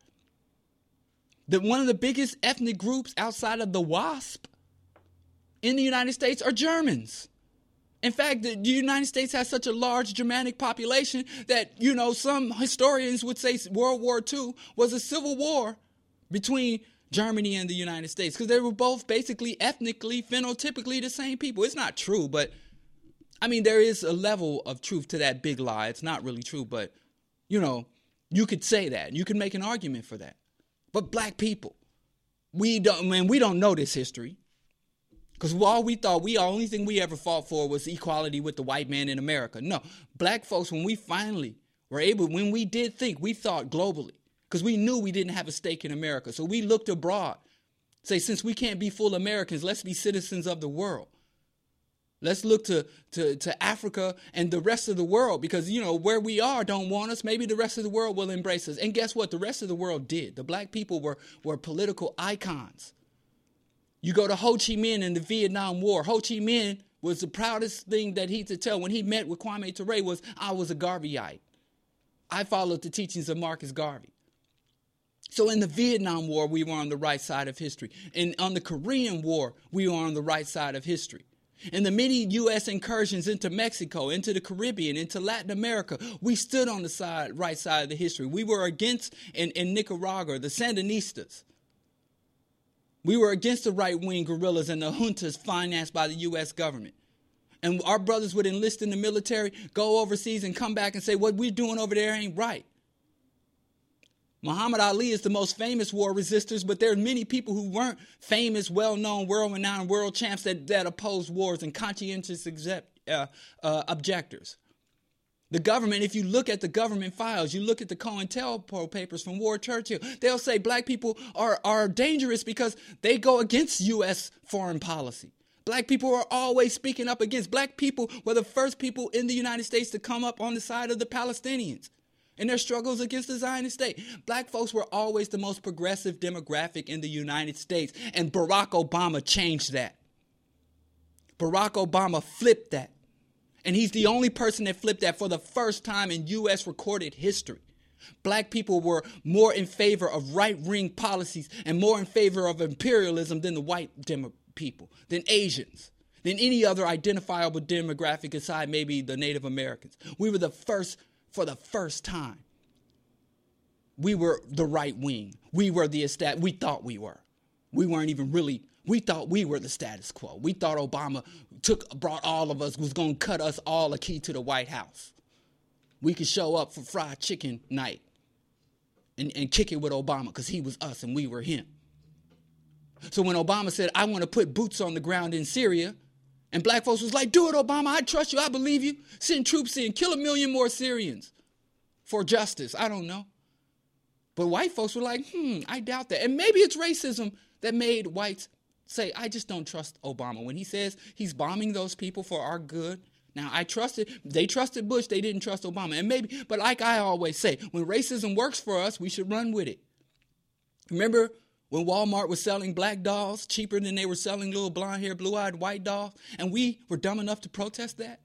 That one of the biggest ethnic groups outside of the WASP in the United States are Germans. In fact, the United States has such a large Germanic population that, you know, some historians would say World War Two was a civil war between Germany and the United States, because they were both basically ethnically, phenotypically the same people. It's not true, but I mean, there is a level of truth to that big lie. It's not really true, but, you know, you could say that. You could make an argument for that. But black people, we don't, man, we don't know this history. Because all we thought, we, the only thing we ever fought for was equality with the white man in America. No, black folks, when we finally were able, when we did think, we thought globally. Because we knew we didn't have a stake in America. So we looked abroad. Say, since we can't be full Americans, let's be citizens of the world. Let's look to, to, to Africa and the rest of the world, because, you know, where we are don't want us. Maybe the rest of the world will embrace us. And guess what? The rest of the world did. The black people were, were political icons. You go to Ho Chi Minh in the Vietnam War. Ho Chi Minh was the proudest thing that he could tell when he met with Kwame Ture was, I was a Garveyite. I followed the teachings of Marcus Garvey. So in the Vietnam War, we were on the right side of history. And on the Korean War, we were on the right side of history. In the many U S incursions into Mexico, into the Caribbean, into Latin America, we stood on the side, right side of the history. We were against, in, in Nicaragua, the Sandinistas. We were against the right-wing guerrillas and the juntas financed by the U S government. And our brothers would enlist in the military, go overseas, and come back and say, what we're doing over there ain't right. Muhammad Ali is the most famous war resistors, but there are many people who weren't famous, well-known, world-renowned world champs that, that opposed wars and conscientious except, uh, uh, objectors. The government, if you look at the government files, you look at the COINTELPRO papers from Ward Churchill, they'll say black people are, are dangerous because they go against U S foreign policy. Black people are always speaking up against. Black people were the first people in the United States to come up on the side of the Palestinians in their struggles against the Zionist state. Black folks were always the most progressive demographic in the United States, and Barack Obama changed that. Barack Obama flipped that. And he's the only person that flipped that for the first time in U S recorded history. Black people were more in favor of right-wing policies and more in favor of imperialism than the white demo- people, than Asians, than any other identifiable demographic aside maybe the Native Americans. We were the first, for the first time. We were the right wing. We were the established. We thought we were. We weren't even really. We thought we were the status quo. We thought Obama took, brought all of us, was going to cut us all a key to the White House. We could show up for fried chicken night and, and kick it with Obama because he was us and we were him. So when Obama said, I want to put boots on the ground in Syria, and black folks was like, do it, Obama. I trust you. I believe you. Send troops in. Kill a million more Syrians for justice. I don't know. But white folks were like, hmm, I doubt that. And maybe it's racism that made whites say, I just don't trust Obama. When he says he's bombing those people for our good. Now, I trusted, they trusted Bush, they didn't trust Obama. And maybe, but like I always say, when racism works for us, we should run with it. Remember when Walmart was selling black dolls cheaper than they were selling little blonde-haired, blue-eyed white dolls, and we were dumb enough to protest that?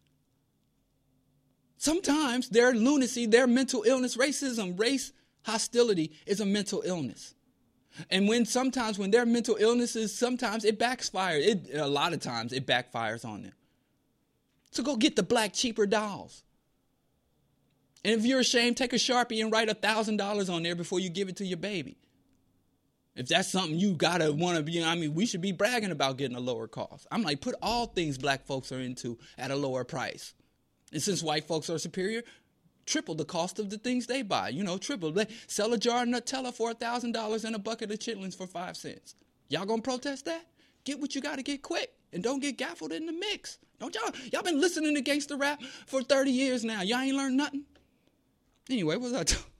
Sometimes their lunacy, their mental illness, racism, race hostility is a mental illness. And when sometimes when their mental illnesses, sometimes it backfires. It, a lot of times it backfires on them. So go get the black cheaper dolls. And if you're ashamed, take a Sharpie and write one thousand dollars on there before you give it to your baby. If that's something you gotta want to be, I mean, we should be bragging about getting a lower cost. I'm like, put all things black folks are into at a lower price. And since white folks are superior, triple the cost of the things they buy. You know, triple. They sell a jar of Nutella for one thousand dollars and a bucket of chitlins for five cents. Y'all gonna protest that? Get what you gotta get quick. And don't get gaffled in the mix. Don't y'all, y'all been listening to gangster rap for thirty years now. Y'all ain't learned nothing? Anyway, what was I talking?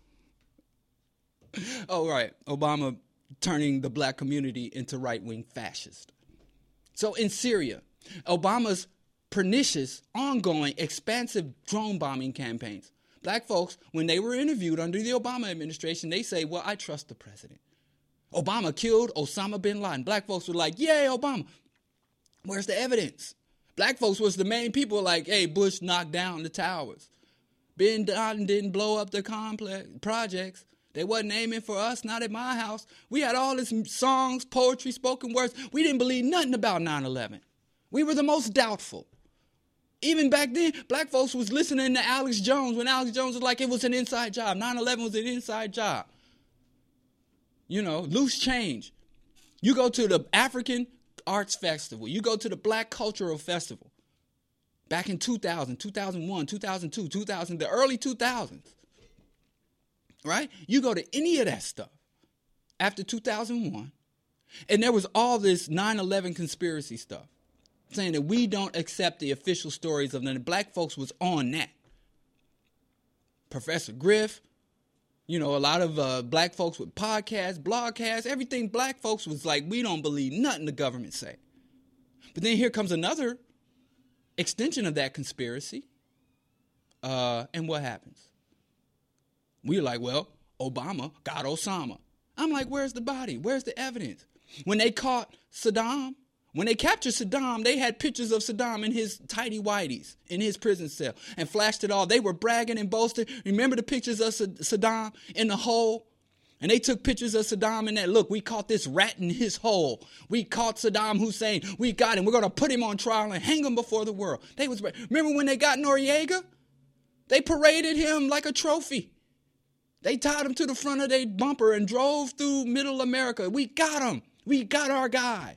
Oh, right. Obama turning the black community into right-wing fascist. So in Syria, Obama's pernicious, ongoing, expansive drone bombing campaigns. Black folks, when they were interviewed under the Obama administration, they say, well, I trust the president. Obama killed Osama bin Laden. Black folks were like, yay, Obama. Where's the evidence? Black folks was the main people like, hey, Bush knocked down the towers. Bin Laden didn't blow up the complex projects. They wasn't aiming for us, not at my house. We had all this songs, poetry, spoken words. We didn't believe nothing about nine eleven. We were the most doubtful. Even back then, black folks was listening to Alex Jones when Alex Jones was like, it was an inside job. nine eleven was an inside job. You know, loose change. You go to the African Arts Festival. You go to the Black Cultural Festival. Back in two thousand, two thousand one, two thousand two, two thousand, the early two thousands. Right? You go to any of that stuff after two thousand one, and there was all this nine eleven conspiracy stuff saying that we don't accept the official stories of them. Black folks was on that. Professor Griff, you know, a lot of uh, black folks with podcasts, blogcasts, everything black folks was like, we don't believe nothing the government say. But then here comes another extension of that conspiracy. Uh, and what happens? We're like, well, Obama got Osama. I'm like, where's the body? Where's the evidence? When they caught Saddam, when they captured Saddam, they had pictures of Saddam in his tighty-whities in his prison cell and flashed it all. They were bragging and boasting. Remember the pictures of Saddam in the hole? And they took pictures of Saddam in that, look, we caught this rat in his hole. We caught Saddam Hussein. We got him. We're going to put him on trial and hang him before the world. They was Remember when they got Noriega? They paraded him like a trophy. They tied him to the front of their bumper and drove through middle America. We got him. We got our guy.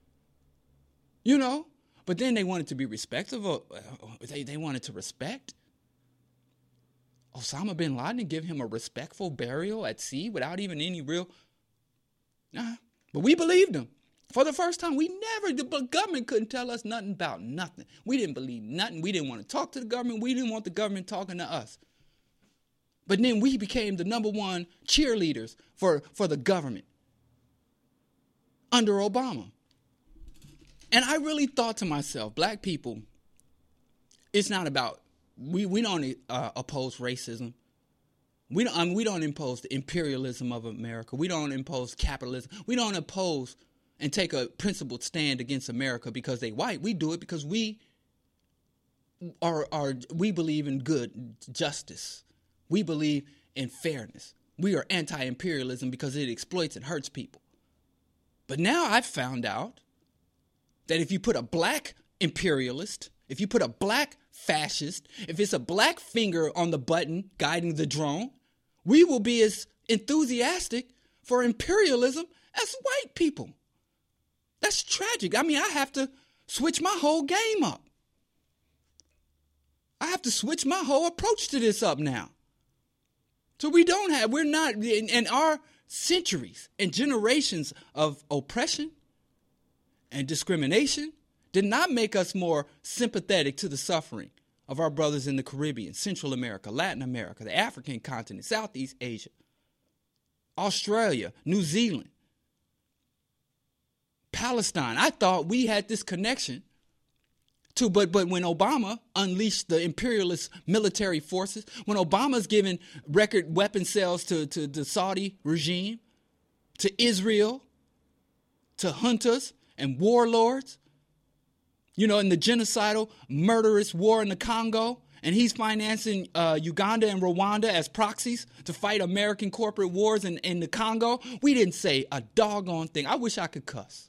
You know? But then they wanted to be respectful. They, they wanted to respect Osama bin Laden and give him a respectful burial at sea without even any real... Nah, but we believed him. For the first time, we never, the government couldn't tell us nothing about nothing. We didn't believe nothing. We didn't want to talk to the government. We didn't want the government talking to us. But then we became the number one cheerleaders for, for the government under Obama. And I really thought to myself, black people, it's not about, we, we don't uh, oppose racism. We don't, I mean, we don't impose the imperialism of America. We don't impose capitalism. We don't oppose and take a principled stand against America because they white. We do it because we are, are we believe in good justice. We believe in fairness. We are anti-imperialism because it exploits and hurts people. But now I've found out that if you put a black imperialist, if you put a black fascist, if it's a black finger on the button guiding the drone, we will be as enthusiastic for imperialism as white people. That's tragic. I mean, I have to switch my whole game up. I have to switch my whole approach to this up now. So we don't have, we're not, in, in our centuries and generations of oppression and discrimination did not make us more sympathetic to the suffering of our brothers in the Caribbean, Central America, Latin America, the African continent, Southeast Asia, Australia, New Zealand, Palestine. I thought we had this connection to, but but when Obama unleashed the imperialist military forces, when Obama's giving record weapon sales to, to the Saudi regime, to Israel, to hunters and warlords, you know, in the genocidal, murderous war in the Congo, and he's financing uh, Uganda and Rwanda as proxies to fight American corporate wars in, in the Congo, we didn't say a doggone thing. I wish I could cuss.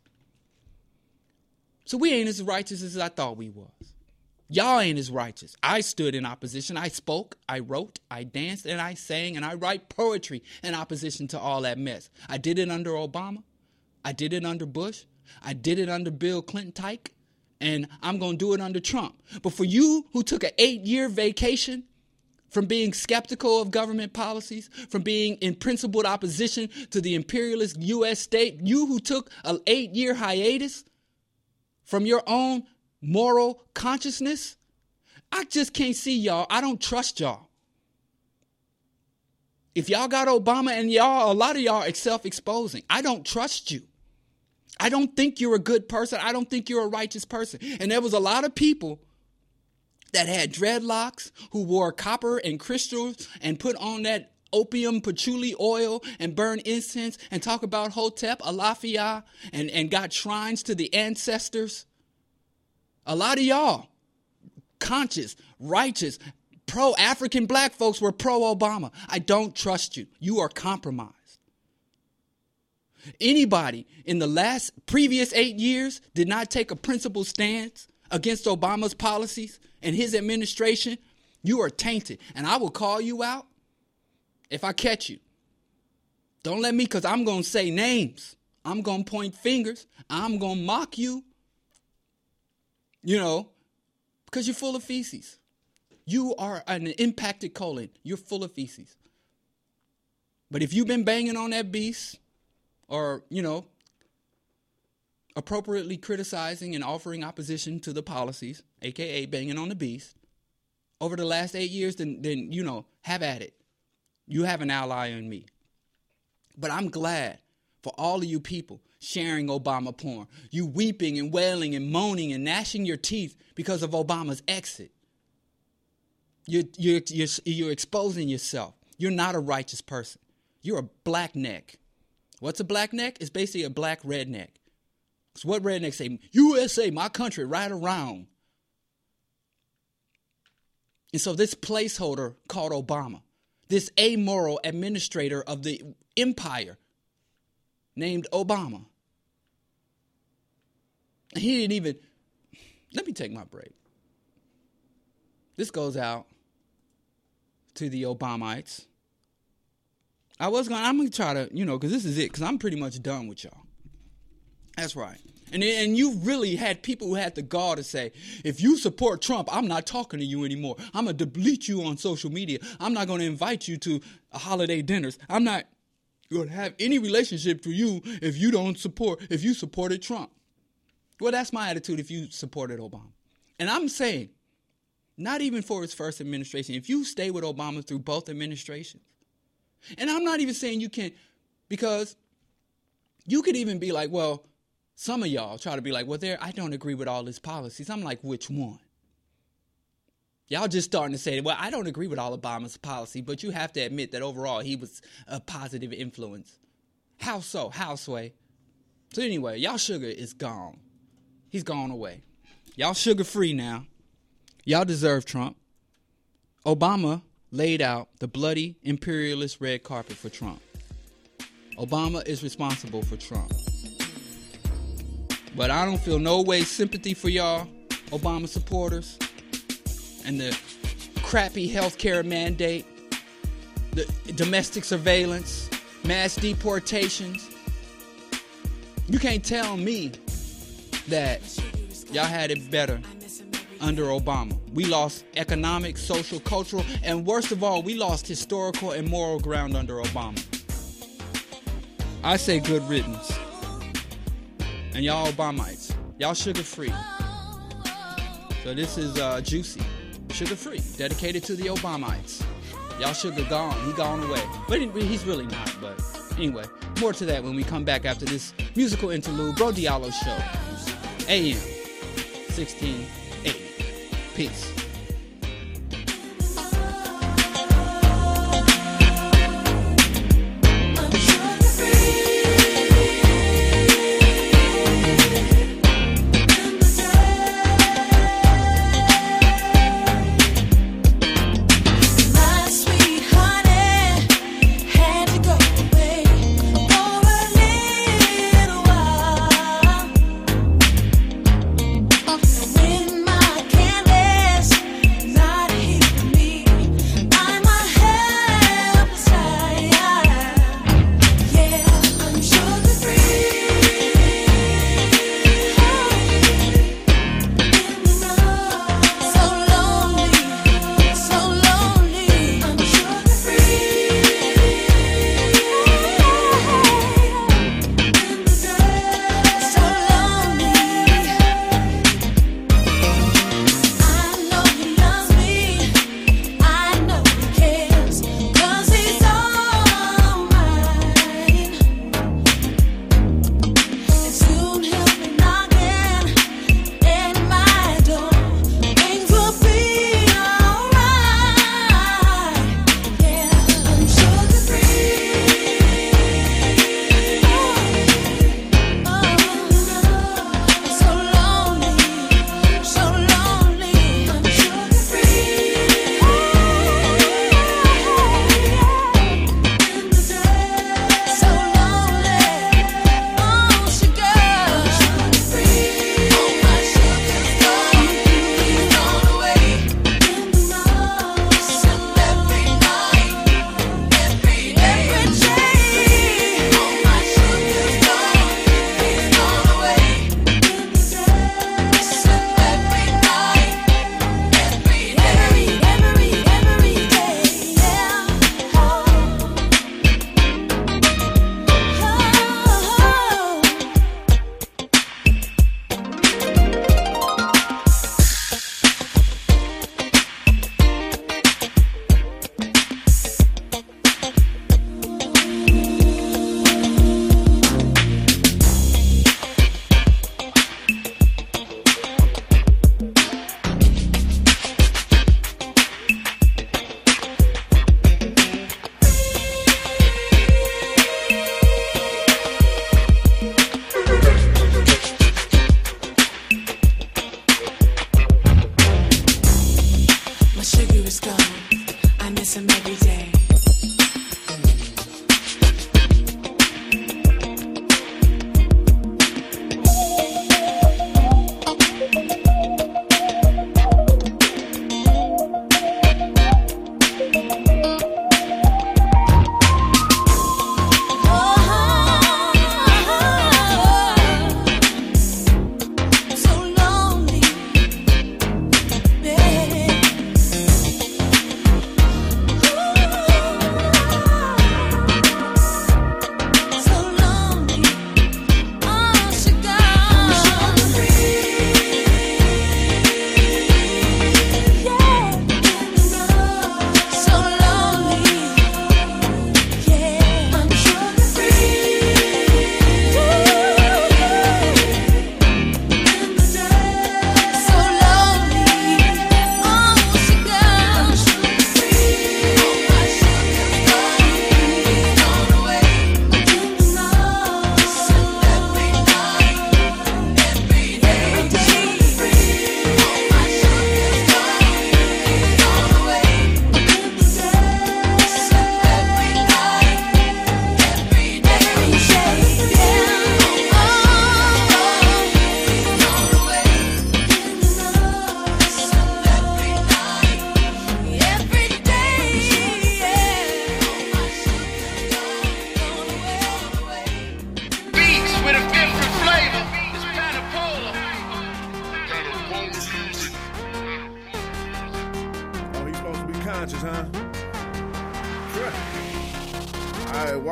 So we ain't as righteous as I thought we was. Y'all ain't as righteous. I stood in opposition. I spoke, I wrote, I danced, and I sang, and I write poetry in opposition to all that mess. I did it under Obama. I did it under Bush. I did it under Bill Clinton tyke. And I'm going to do it under Trump. But for you who took an eight-year vacation from being skeptical of government policies, from being in principled opposition to the imperialist U S state, you who took an eight-year hiatus from your own moral consciousness, I just can't see y'all. I don't trust y'all. If y'all got Obama and y'all, a lot of y'all are self-exposing. I don't trust you. I don't think you're a good person. I don't think you're a righteous person. And there was a lot of people that had dreadlocks, who wore copper and crystals and put on that opium patchouli oil and burn incense and talk about Hotep, Alafia, and, and got shrines to the ancestors. A lot of y'all, conscious, righteous, pro-African black folks were pro-Obama. I don't trust you. You are compromised. Anybody in the last previous eight years did not take a principled stance against Obama's policies and his administration, you are tainted. And I will call you out if I catch you. Don't let me, because I'm going to say names. I'm going to point fingers. I'm going to mock you. You know, because you're full of feces. You are an impacted colon. You're full of feces. But if you've been banging on that beast, or, you know, appropriately criticizing and offering opposition to the policies, a k a banging on the beast, over the last eight years, then, then, you know, have at it. You have an ally in me. But I'm glad for all of you people sharing Obama porn, you weeping and wailing and moaning and gnashing your teeth because of Obama's exit. You're, you're, you're, you're exposing yourself. You're not a righteous person. You're a black neck. What's a black neck? It's basically a black redneck. It's what rednecks say, U S A, my country, right around. And so this placeholder called Obama, this amoral administrator of the empire named Obama, and he didn't even, let me take my break. This goes out to the Obamites. I was going to, I'm going to try to, you know, because this is it, because I'm pretty much done with y'all. That's right. And and you really had people who had the gall to say, if you support Trump, I'm not talking to you anymore. I'm going to delete you on social media. I'm not going to invite you to holiday dinners. I'm not going to have any relationship to you if you don't support, if you supported Trump. Well, that's my attitude if you supported Obama. And I'm saying, not even for his first administration, if you stay with Obama through both administrations, and I'm not even saying you can't, because you could even be like, well, some of y'all try to be like, well, there, I don't agree with all his policies. I'm like, which one? Y'all just starting to say, well, I don't agree with all Obama's policy, but you have to admit that overall he was a positive influence. How so? How, Sway? So anyway, y'all sugar is gone. He's gone away. Y'all sugar free now. Y'all deserve Trump. Obama laid out the bloody imperialist red carpet for Trump. Obama is responsible for Trump. But I don't feel no way sympathy for y'all, Obama supporters, and the crappy healthcare mandate, the domestic surveillance, mass deportations. You can't tell me that y'all had it better under Obama. We lost economic, social, cultural, and worst of all, we lost historical and moral ground under Obama. I say good riddance. And y'all Obamites, y'all sugar-free. So this is uh, Juicy, sugar-free, dedicated to the Obamites. Y'all sugar gone, he gone away. But he's really not, but anyway. More to that when we come back after this musical interlude. Bro Diallo Show, A M sixteen eighty. Peace. When my canvas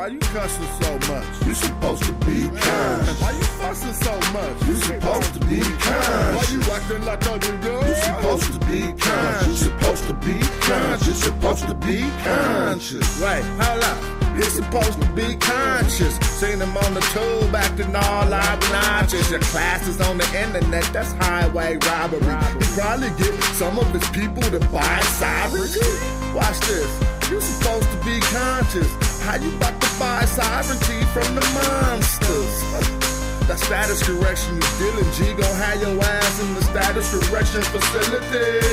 why you cussing so much? You supposed to be kind. Why you fussing so much? You supposed to be kind. Why you acting like a girl? You supposed to be kind. You supposed to be kind. You supposed to be conscious. Right, hold up. You're supposed to be conscious. Seen them on the tube acting all obnoxious. Your classes on the internet, that's highway robbery. He probably get some of his people to buy sovereignty. Watch this. You're supposed to be conscious. How you about to buy sovereignty from the monsters? That status correction you dealing, G, gon' have your ass in the status correction facility.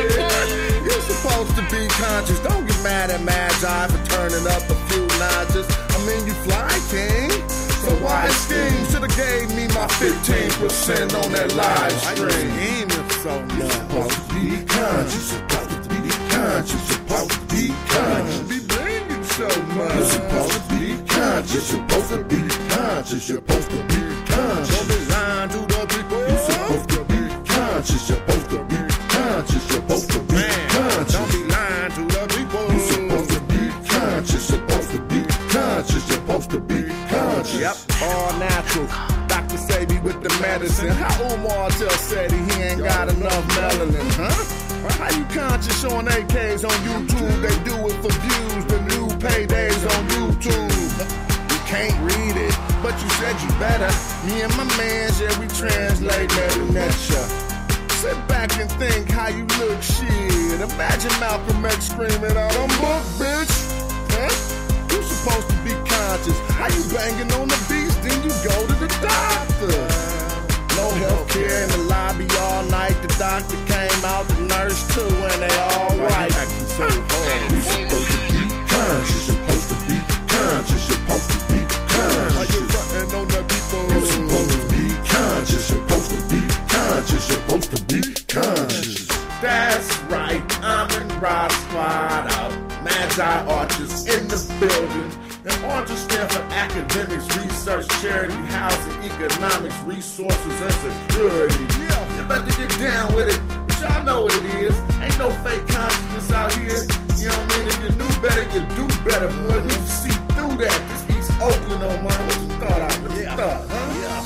You're supposed to be conscious. Don't get mad at Magi for turning up a few notches. I mean, you fly, king. So why scheme? Should've gave me my fifteen percent on that live stream. So you're supposed to be conscious. Supposed to be conscious. Supposed to be conscious. Be blaming so much. You're supposed to be conscious. You're supposed to be conscious. You're supposed to be conscious. Don't be lying to the people. You're supposed to be conscious. You're supposed to be conscious. You're supposed to be conscious. Don't be lying to the people. You're supposed to be conscious. You're supposed to be conscious. You're supposed to be conscious. Yep, all natural. Doctor Sabi with the medicine. How Umar tell Seti he ain't got enough melanin, huh? How you conscious showing A Ks on YouTube? They do it for views. The new paydays on YouTube. You can't read it, but you said you better. Me and my mans, yeah, we translate Melanetia. Sit back and think how you look, shit. Imagine Malcolm X screaming out, I'm book, bitch. Huh? You supposed to be conscious. How you banging on the beats, then you go to the doctor. No health care in the lobby all night. The doctor came out, the nurse too, and they all right. So hard. You're supposed to be conscious. You're supposed to be conscious. You're supposed to be conscious. Why you frontin' on the people? You're supposed to be conscious. You're supposed to be conscious. You're supposed to be conscious. That's right. I'm in Rock Squad out. Magi Arches in the building. And Arches stand for academics, research, charity, housing, economics, resources, and security. Yeah, you better get down with it. But y'all know what it is. Ain't no fake consciousness out here. You know what I mean? If you knew better, you do better. Boy, you see through that. This East Oakland on mine. What you thought out? What you yeah. thought, huh? Yeah.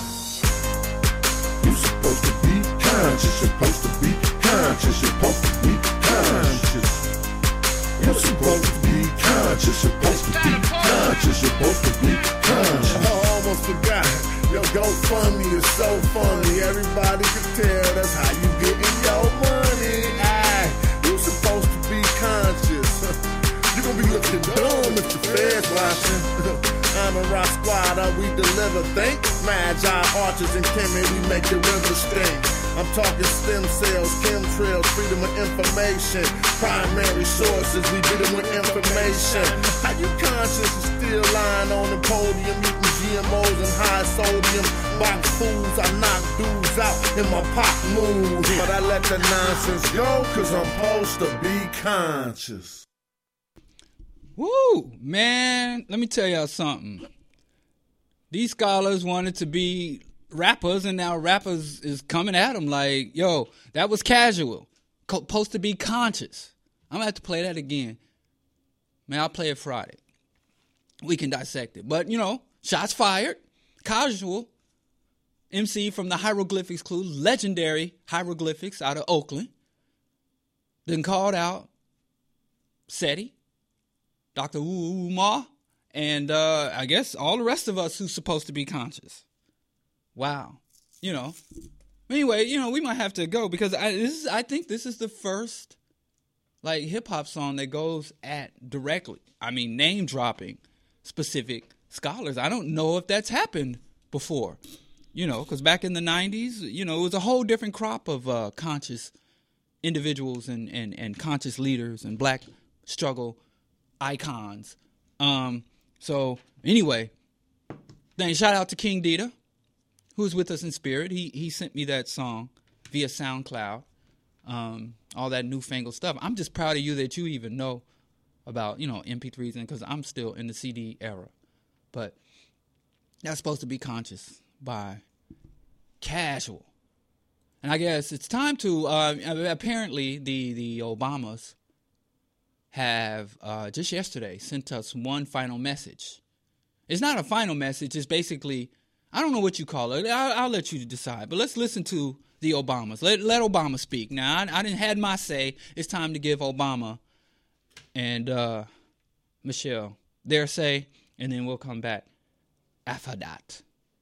You're supposed to be conscious. You're supposed to be conscious. You're supposed to be conscious. You're supposed to be conscious. You're supposed to be conscious. You're supposed to be conscious. I almost forgot. Yo, GoFundMe is so funny. Everybody can tell that's how you getting your money. Aye, you're supposed to be conscious. You're gonna be looking dumb if the feds watching. I'm a Rock Squad, we deliver. Think Magi, Arches, and Kimmy, we make the river stink. I'm talking stem cells, chemtrails, freedom of information. Primary sources, we did it with information. How you conscious and still lying on the podium, eating G M Os and high sodium box foods? I knock dudes out in my pop mood, but I let the nonsense go, cause I'm supposed to be conscious. Woo, man, let me tell y'all something. These scholars wanted to be rappers, and now rappers is coming at them like, yo, that was casual. Co- supposed to be conscious. I'm going to have to play that again. Man, I'll play it Friday. We can dissect it. But, you know, shots fired. Casual. M C from the Hieroglyphics Crew, legendary Hieroglyphics out of Oakland. Then called out Seti, Doctor Umar, and uh, I guess all the rest of us who's supposed to be conscious. Wow. You know. Anyway, you know, we might have to go because I this is I think this is the first like hip hop song that goes at directly. I mean, name dropping specific scholars. I don't know if that's happened before. You know, because back in the nineties, you know, it was a whole different crop of uh, conscious individuals and, and, and conscious leaders and black struggle icons. Um, so anyway, then shout out to King Dita, who's with us in spirit. He he sent me that song via SoundCloud, um, all that newfangled stuff. I'm just proud of you that you even know about, you know, M P threes, because I'm still in the C D era. But that's supposed to be conscious by Casual. And I guess it's time to, uh, apparently the, the Obamas have uh, just yesterday sent us one final message. It's not a final message. It's basically, I don't know what you call it. I'll, I'll let you decide. But let's listen to the Obamas. Let, let Obama speak. Now, I, I didn't had my say. It's time to give Obama and uh, Michelle their say, and then we'll come back after that.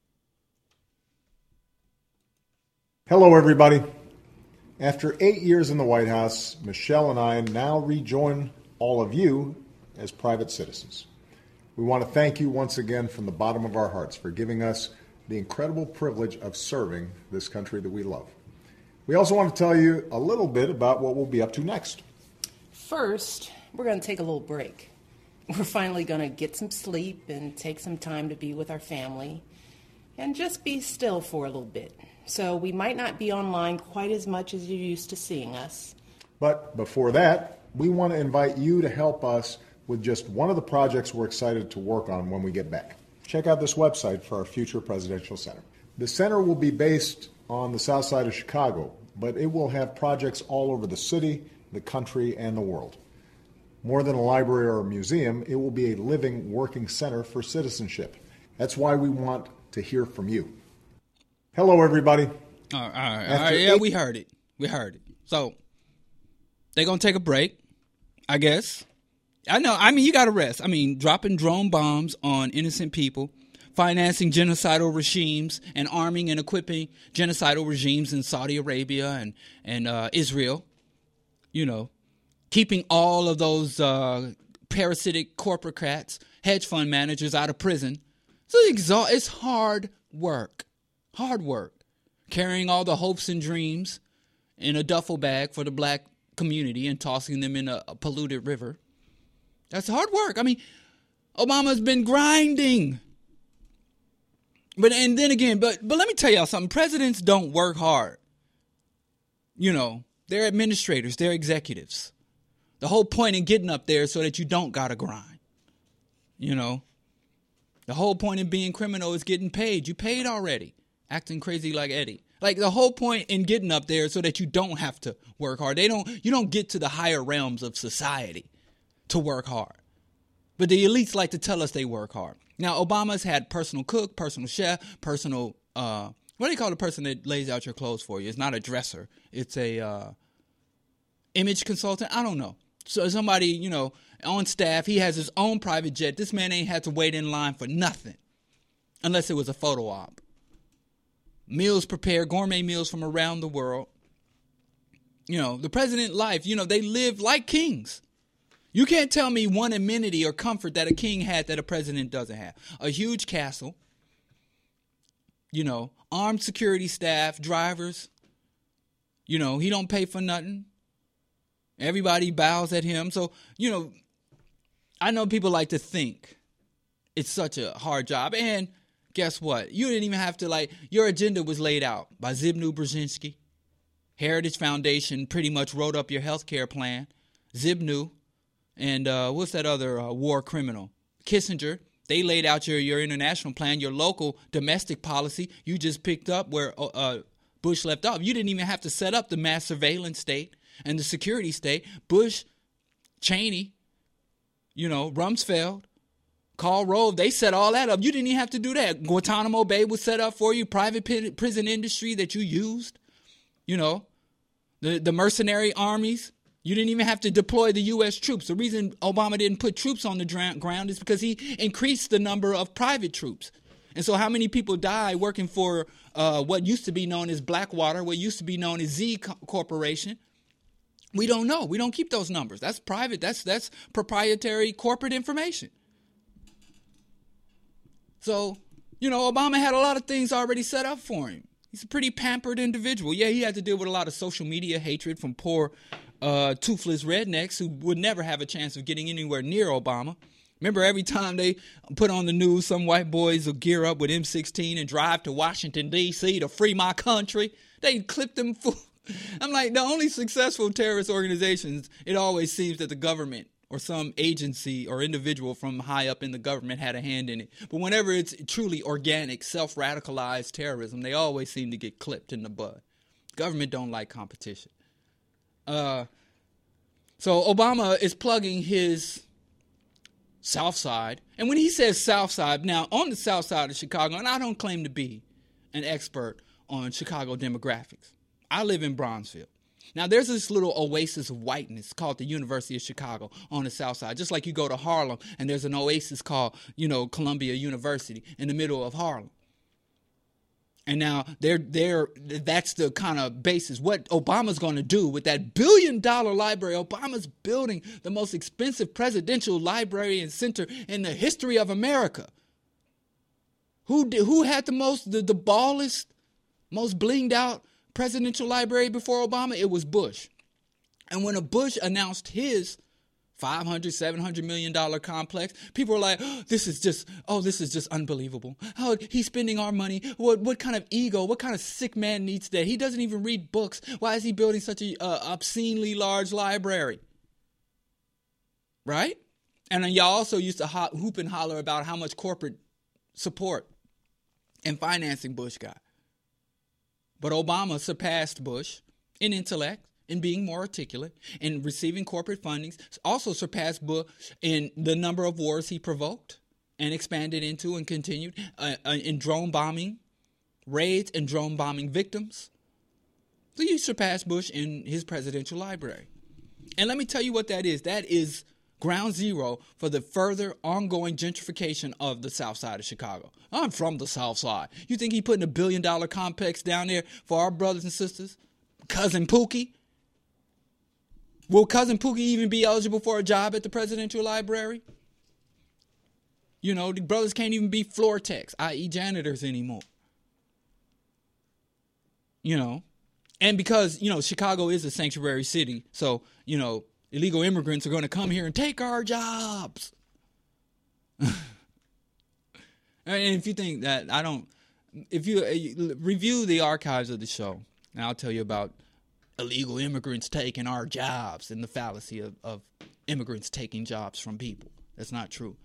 Hello, everybody. After eight years in the White House, Michelle and I now rejoin all of you as private citizens. We want to thank you once again from the bottom of our hearts for giving us the incredible privilege of serving this country that we love. We also want to tell you a little bit about what we'll be up to next. First, we're going to take a little break. We're finally going to get some sleep and take some time to be with our family and just be still for a little bit. So we might not be online quite as much as you're used to seeing us. But before that, we want to invite you to help us with just one of the projects we're excited to work on when we get back. Check out this website for our future presidential center. The center will be based on the south side of Chicago, but it will have projects all over the city, the country, and the world. More than a library or a museum, it will be a living, working center for citizenship. That's why we want to hear from you. Hello, everybody. All right, all right, all right. Yeah, we heard it. We heard it. So they're going to take a break, I guess. I know. I mean, you got to rest. I mean, dropping drone bombs on innocent people, financing genocidal regimes, and arming and equipping genocidal regimes in Saudi Arabia and, and uh, Israel. You know, keeping all of those uh, parasitic corporate hedge fund managers out of prison. So exa- it's hard work. Hard work. Carrying all the hopes and dreams in a duffel bag for the black community and tossing them in a, a polluted river. That's hard work. I mean, Obama's been grinding. But and then again, but but let me tell y'all something. Presidents don't work hard. You know, they're administrators, they're executives. The whole point in getting up there is so that you don't gotta grind. You know, the whole point in being criminal is getting paid. You paid already, acting crazy like Eddie. Like the whole point in getting up there is so that you don't have to work hard. They don't. You don't get to the higher realms of society to work hard. But the elites like to tell us they work hard. Now, Obama's had personal cook, personal chef, personal, uh, what do you call the person that lays out your clothes for you? It's not a dresser. It's a uh, image consultant. I don't know. So somebody, you know, on staff, he has his own private jet. This man ain't had to wait in line for nothing unless it was a photo op. Meals prepared, gourmet meals from around the world. You know, the president life, you know, they live like kings. You can't tell me one amenity or comfort that a king had that a president doesn't have. A huge castle, you know, armed security staff, drivers. You know, he don't pay for nothing. Everybody bows at him. So, you know, I know people like to think it's such a hard job. And guess what? You didn't even have to, like, your agenda was laid out by Zbigniew Brzezinski. Heritage Foundation pretty much wrote up your health care plan. Zbigniew. And uh, what's that other uh, war criminal? Kissinger. They laid out your, your international plan, your local domestic policy. You just picked up where uh, Bush left off. You didn't even have to set up the mass surveillance state and the security state. Bush, Cheney, you know, Rumsfeld, Karl Rove, they set all that up. You didn't even have to do that. Guantanamo Bay was set up for you. Private p- prison industry that you used. You know, the, the mercenary armies. You didn't even have to deploy the U S troops. The reason Obama didn't put troops on the ground is because he increased the number of private troops. And so how many people died working for uh, what used to be known as Blackwater, what used to be known as Z Corporation? We don't know. We don't keep those numbers. That's private. That's that's proprietary corporate information. So, you know, Obama had a lot of things already set up for him. He's a pretty pampered individual. Yeah, he had to deal with a lot of social media hatred from poor Uh, toothless rednecks who would never have a chance of getting anywhere near Obama. Remember, every time they put on the news, some white boys will gear up with M sixteen and drive to Washington, D C to free my country. They clip them full. I'm like, the only successful terrorist organizations, it always seems that the government or some agency or individual from high up in the government had a hand in it. But whenever it's truly organic, self-radicalized terrorism, they always seem to get clipped in the bud. Government don't like competition. Uh, so Obama is plugging his South Side. And when he says South Side, now on the South Side of Chicago, and I don't claim to be an expert on Chicago demographics. I live in Bronzeville. Now, there's this little oasis of whiteness called the University of Chicago on the South Side. Just like you go to Harlem and there's an oasis called, you know, Columbia University in the middle of Harlem. And now they're, they're, that's the kind of basis. What Obama's going to do with that billion dollar library, Obama's building the most expensive presidential library and center in the history of America. Who did, who had the most, the, the ballest, most blinged out presidential library before Obama? It was Bush. And when a Bush announced his five hundred, seven hundred million dollar complex, people were like, oh, this is just, oh, this is just unbelievable. Oh, he's spending our money. What what kind of ego, what kind of sick man needs that? He doesn't even read books. Why is he building such a uh, obscenely large library? Right? And then y'all also used to ho- hoop and holler about how much corporate support and financing Bush got. But Obama surpassed Bush in intellect, in being more articulate, in receiving corporate fundings, also surpassed Bush in the number of wars he provoked and expanded into and continued uh, uh, in drone bombing, raids and drone bombing victims. So he surpassed Bush in his presidential library. And let me tell you what that is. That is ground zero for the further ongoing gentrification of the South Side of Chicago. I'm from the South Side. You think he putting a billion dollar complex down there for our brothers and sisters? Cousin Pookie? Will Cousin Pookie even be eligible for a job at the presidential library? You know, the brothers can't even be floor techs, that is janitors anymore. You know, and because, you know, Chicago is a sanctuary city, so, you know, illegal immigrants are going to come here and take our jobs. And if you think that, I don't, if you uh, review the archives of the show, and I'll tell you about illegal immigrants taking our jobs and the fallacy of, of immigrants taking jobs from people. That's not true.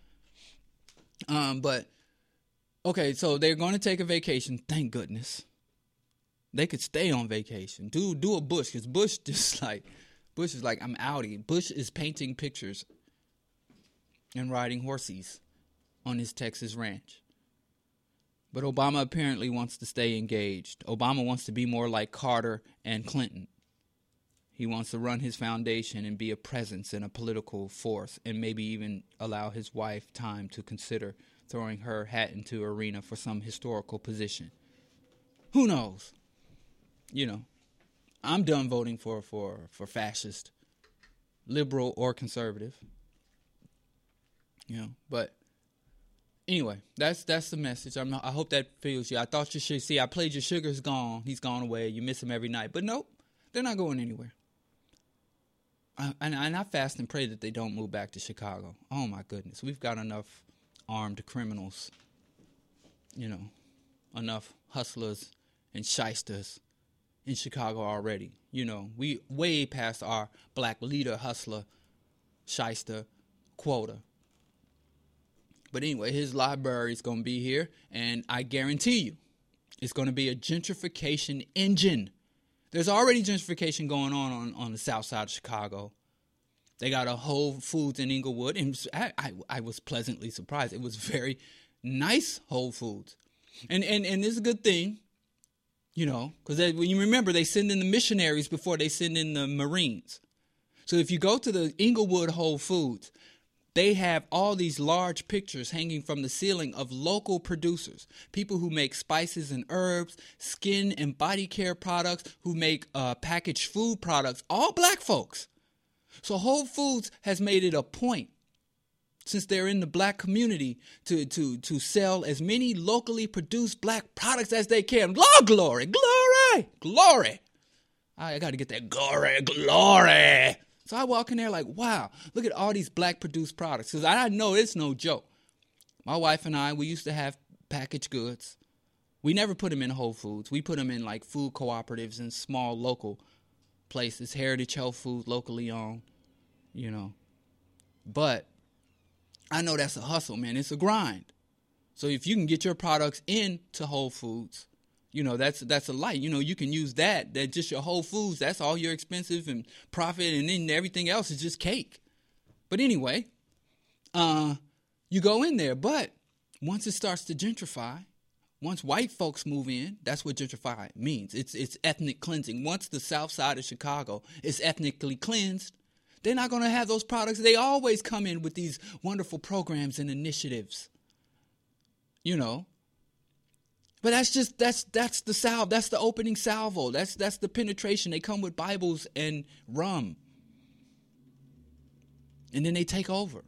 Um, but, okay, so they're going to take a vacation. Thank goodness. They could stay on vacation. Do do a Bush, because Bush just like, Bush is like, I'm outie. Bush is painting pictures and riding horses on his Texas ranch. But Obama apparently wants to stay engaged. Obama wants to be more like Carter and Clinton. He wants to run his foundation and be a presence and a political force, and maybe even allow his wife time to consider throwing her hat into arena for some historical position. Who knows? You know, I'm done voting for, for, for fascist, liberal or conservative. You know, but anyway, that's that's the message. I'm, I hope that feels you. I thought you should see. I played your Sugar's gone. He's gone away. You miss him every night. But nope, they're not going anywhere. I, and, and I fast and pray that they don't move back to Chicago. Oh, my goodness. We've got enough armed criminals, you know, enough hustlers and shysters in Chicago already. You know, we way past our black leader, hustler, shyster quota. But anyway, his library is going to be here, and I guarantee you it's going to be a gentrification engine. There's already gentrification going on, on on the south side of Chicago. They got a Whole Foods in Inglewood, and I, I, I was pleasantly surprised. It was very nice Whole Foods. And and, and this is a good thing, you know, because when you remember, they send in the missionaries before they send in the Marines. So if you go to the Inglewood Whole Foods, they have all these large pictures hanging from the ceiling of local producers, people who make spices and herbs, skin and body care products, who make uh, packaged food products, all black folks. So Whole Foods has made it a point, since they're in the black community, to, to, to sell as many locally produced black products as they can. Lord, glory, glory, glory. I got to get that glory, glory. So I walk in there like, wow, look at all these black produced products. Because I know it's no joke. My wife and I, we used to have packaged goods. We never put them in Whole Foods. We put them in like food cooperatives and small local places. Heritage Health Food, locally owned, you know. But I know that's a hustle, man. It's a grind. So if you can get your products into Whole Foods, you know, that's that's a light. You know, you can use that. That just your Whole Foods. That's all your expensive and profit, and then everything else is just cake. But anyway, uh, you go in there. But once it starts to gentrify, once white folks move in, that's what gentrify means. It's it's ethnic cleansing. Once the south side of Chicago is ethnically cleansed, they're not going to have those products. They always come in with these wonderful programs and initiatives, you know. But that's just that's that's the salve. That's the opening salvo. That's that's the penetration. They come with Bibles and rum, and then they take over.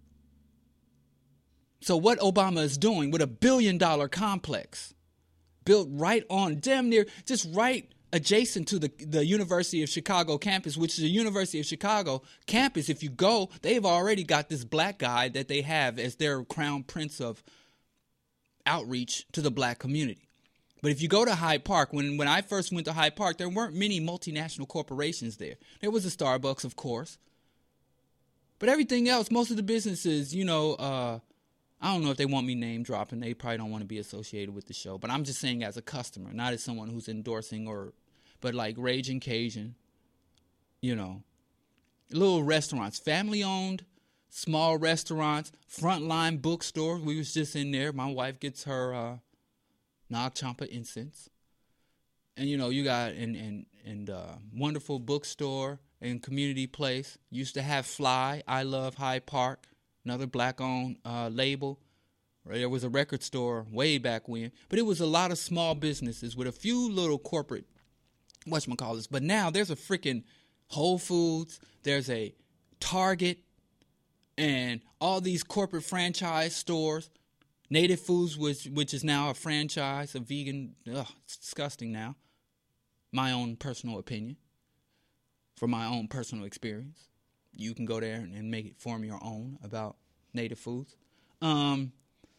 So what Obama is doing with a billion dollar complex built right on, damn near, just right adjacent to the, the University of Chicago campus, which is the University of Chicago campus. If you go, they've already got this black guy that they have as their crown prince of outreach to the black community. But if you go to Hyde Park, when, when I first went to Hyde Park, there weren't many multinational corporations there. There was a Starbucks, of course. But everything else, most of the businesses, you know, uh, I don't know if they want me name dropping. They probably don't want to be associated with the show. But I'm just saying as a customer, not as someone who's endorsing or, but like Raging Cajun, you know, little restaurants, family owned, small restaurants, frontline bookstores. We was just in there. My wife gets her uh, Nag Champa incense. And, you know, you got and and and uh, wonderful bookstore and community place. Used to have Fly, I Love Hyde Park. Another black-owned uh, label. There was a record store way back when. But it was a lot of small businesses with a few little corporate whatchamacallits. But now there's a freaking Whole Foods. There's a Target. And all these corporate franchise stores. Native Foods, which, which is now a franchise, a vegan. Ugh, it's disgusting now. My own personal opinion. From my own personal experience. You can go there and make it form your own about native foods. Um,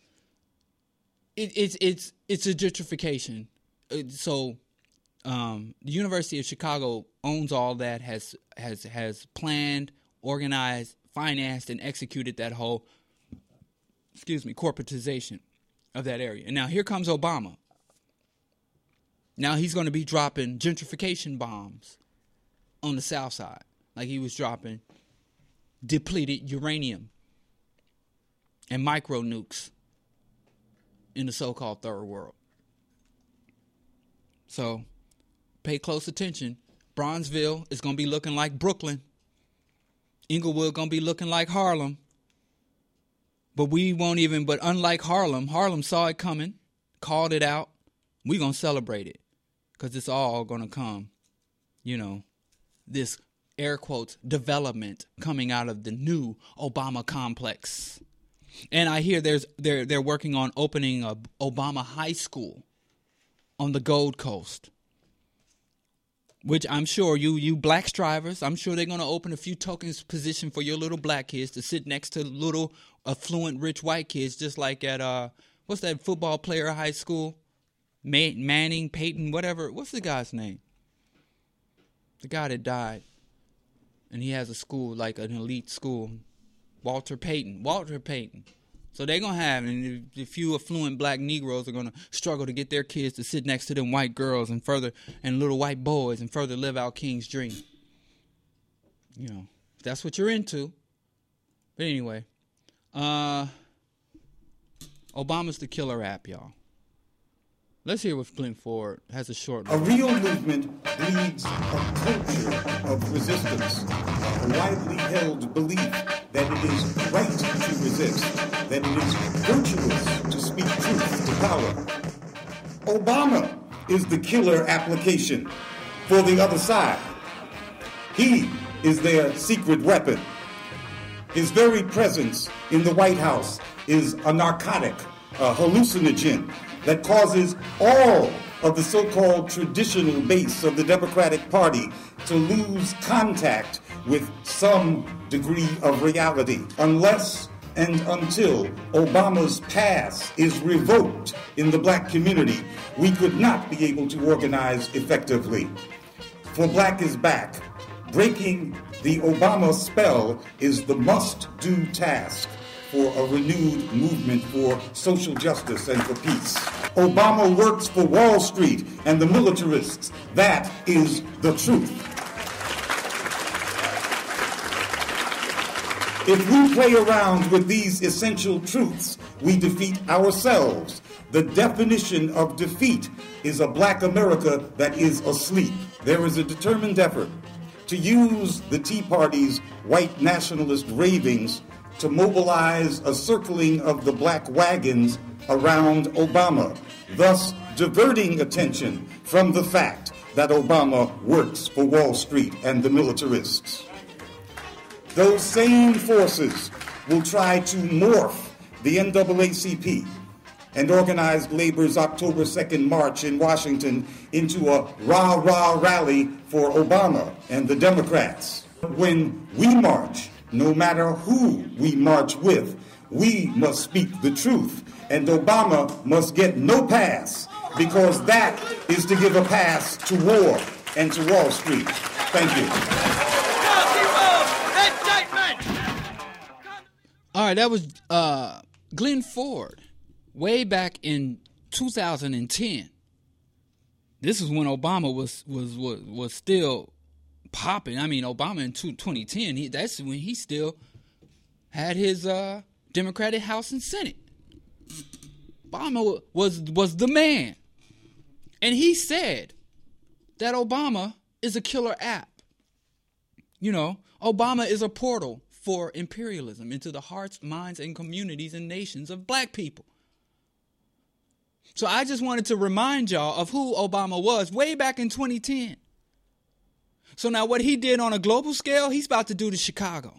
it, it's it's it's a gentrification. So um, the University of Chicago owns all that, has has has planned, organized, financed, and executed that whole excuse me corporatization of that area. And now here comes Obama. Now he's going to be dropping gentrification bombs on the South Side, like he was dropping depleted uranium and micro nukes in the so-called third world. So pay close attention. Bronzeville is going to be looking like Brooklyn. Inglewood going to be looking like Harlem. But we won't even, but unlike Harlem, Harlem saw it coming, called it out. We're going to celebrate it because it's all going to come, you know, this air quotes, development coming out of the new Obama complex. And I hear there's they're they're working on opening a Obama High School on the Gold Coast. Which I'm sure you you black drivers, I'm sure they're gonna open a few tokens position for your little black kids to sit next to little affluent rich white kids, just like at uh what's that football player high school? Man- Manning, Peyton, whatever. What's the guy's name? The guy that died. And he has a school, like an elite school. Walter Payton. Walter Payton. So they're going to have, and a few affluent black Negroes are going to struggle to get their kids to sit next to them white girls and further, and little white boys, and further live out King's dream. You know, if that's what you're into. But anyway, uh, Obama's the killer app, y'all. Let's hear what Flint Ford has a short. A real movement breeds a culture of resistance, a widely held belief that it is right to resist, that it is virtuous to speak truth to power. Obama is the killer application for the other side. He is their secret weapon. His very presence in the White House is a narcotic, a hallucinogen, that causes all of the so-called traditional base of the Democratic Party to lose contact with some degree of reality, unless and until Obama's pass is revoked in the black community, we could not be able to organize effectively. For Black is Back, breaking the Obama spell is the must-do task for a renewed movement for social justice and for peace. Obama works for Wall Street and the militarists. That is the truth. If we play around with these essential truths, we defeat ourselves. The definition of defeat is a black America that is asleep. There is a determined effort to use the Tea Party's white nationalist ravings to mobilize a circling of the black wagons around Obama, thus diverting attention from the fact that Obama works for Wall Street and the militarists. Those same forces will try to morph the N double A C P and organized labor's October second march in Washington into a rah-rah rally for Obama and the Democrats. When we march, no matter who we march with, we must speak the truth, and Obama must get no pass, because that is to give a pass to war and to Wall Street. Thank you. All right, that was uh, Glenn Ford, way back in two thousand ten. This is when Obama was was was, was still popping. I mean, Obama in twenty ten, he, that's when he still had his uh, Democratic House and Senate. Obama was was the man. And he said that Obama is a killer app. You know, Obama is a portal for imperialism into the hearts, minds, and communities and nations of black people. So I just wanted to remind y'all of who Obama was way back in twenty ten. So now what he did on a global scale, he's about to do to Chicago.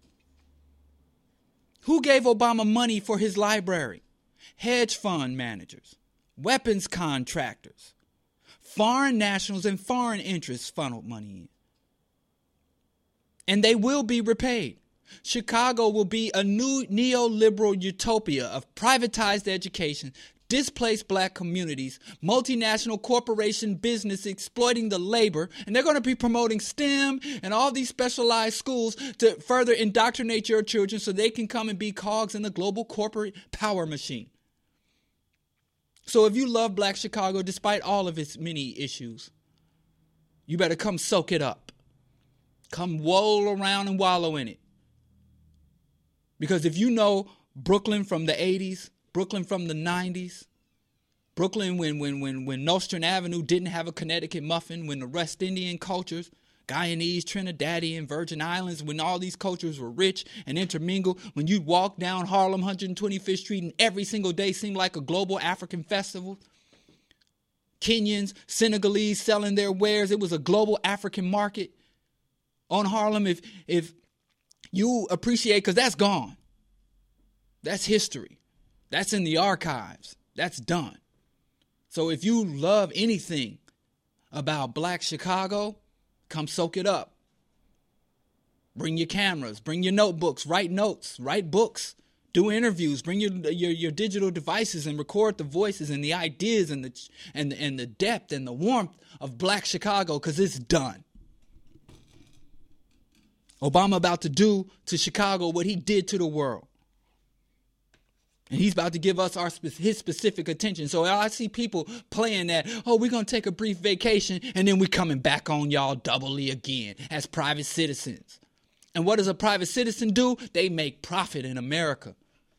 Who gave Obama money for his library? Hedge fund managers, weapons contractors, foreign nationals and foreign interests funneled money in. And they will be repaid. Chicago will be a new neoliberal utopia of privatized education, displaced black communities, multinational corporation business exploiting the labor, and they're going to be promoting STEM and all these specialized schools to further indoctrinate your children so they can come and be cogs in the global corporate power machine. So if you love black Chicago, despite all of its many issues, you better come soak it up. Come roll around and wallow in it. Because if you know Brooklyn from the eighties, Brooklyn from the nineties, Brooklyn when when when when Nostrand Avenue didn't have a Connecticut muffin, when the West Indian cultures, Guyanese, Trinidadian, Virgin Islands, when all these cultures were rich and intermingled, when you walk down Harlem, one hundred twenty-fifth Street, and every single day seemed like a global African festival. Kenyans, Senegalese selling their wares. It was a global African market on Harlem. If if you appreciate, because that's gone. That's history. That's in the archives. That's done. So if you love anything about black Chicago, come soak it up. Bring your cameras, bring your notebooks, write notes, write books, do interviews, bring your your, your digital devices and record the voices and the ideas and the and and the depth and the warmth of black Chicago, because it's done. Obama about to do to Chicago what he did to the world. And he's about to give us our his specific attention. So I see people playing that, oh, we're going to take a brief vacation, and then we're coming back on y'all doubly again as private citizens. And what does a private citizen do? They make profit in America.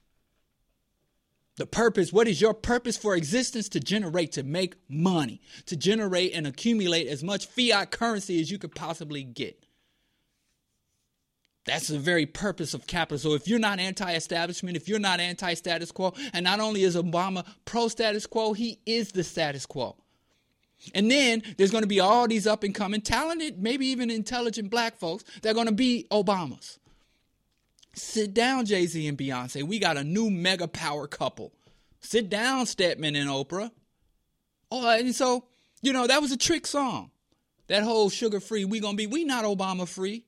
The purpose, what is your purpose for existence? To generate, to make money, to generate and accumulate as much fiat currency as you could possibly get. That's the very purpose of capital. So if you're not anti-establishment, if you're not anti-status quo, and not only is Obama pro-status quo, he is the status quo. And then there's going to be all these up and coming, talented, maybe even intelligent black folks that are going to be Obamas. Sit down, Jay-Z and Beyonce. We got a new mega power couple. Sit down, Stedman and Oprah. Oh, and so, you know, that was a trick song. That whole sugar-free, we going to be, we not Obama-free.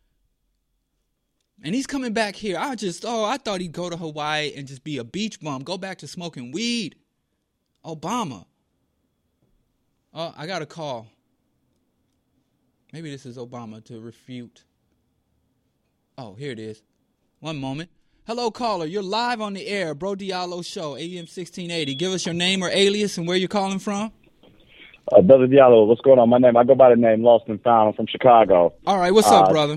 And he's coming back here. I just, oh, I thought he'd go to Hawaii and just be a beach bum. Go back to smoking weed. Obama. Oh, I got a call. Maybe this is Obama to refute. Oh, here it is. One moment. Hello, caller. You're live on the air. Bro Diallo Show, A M sixteen eighty. Give us your name or alias and where you're calling from. Uh, Brother Diallo, what's going on? My name, I go by the name Lost and Found. I'm from Chicago. All right. What's uh, up, brother?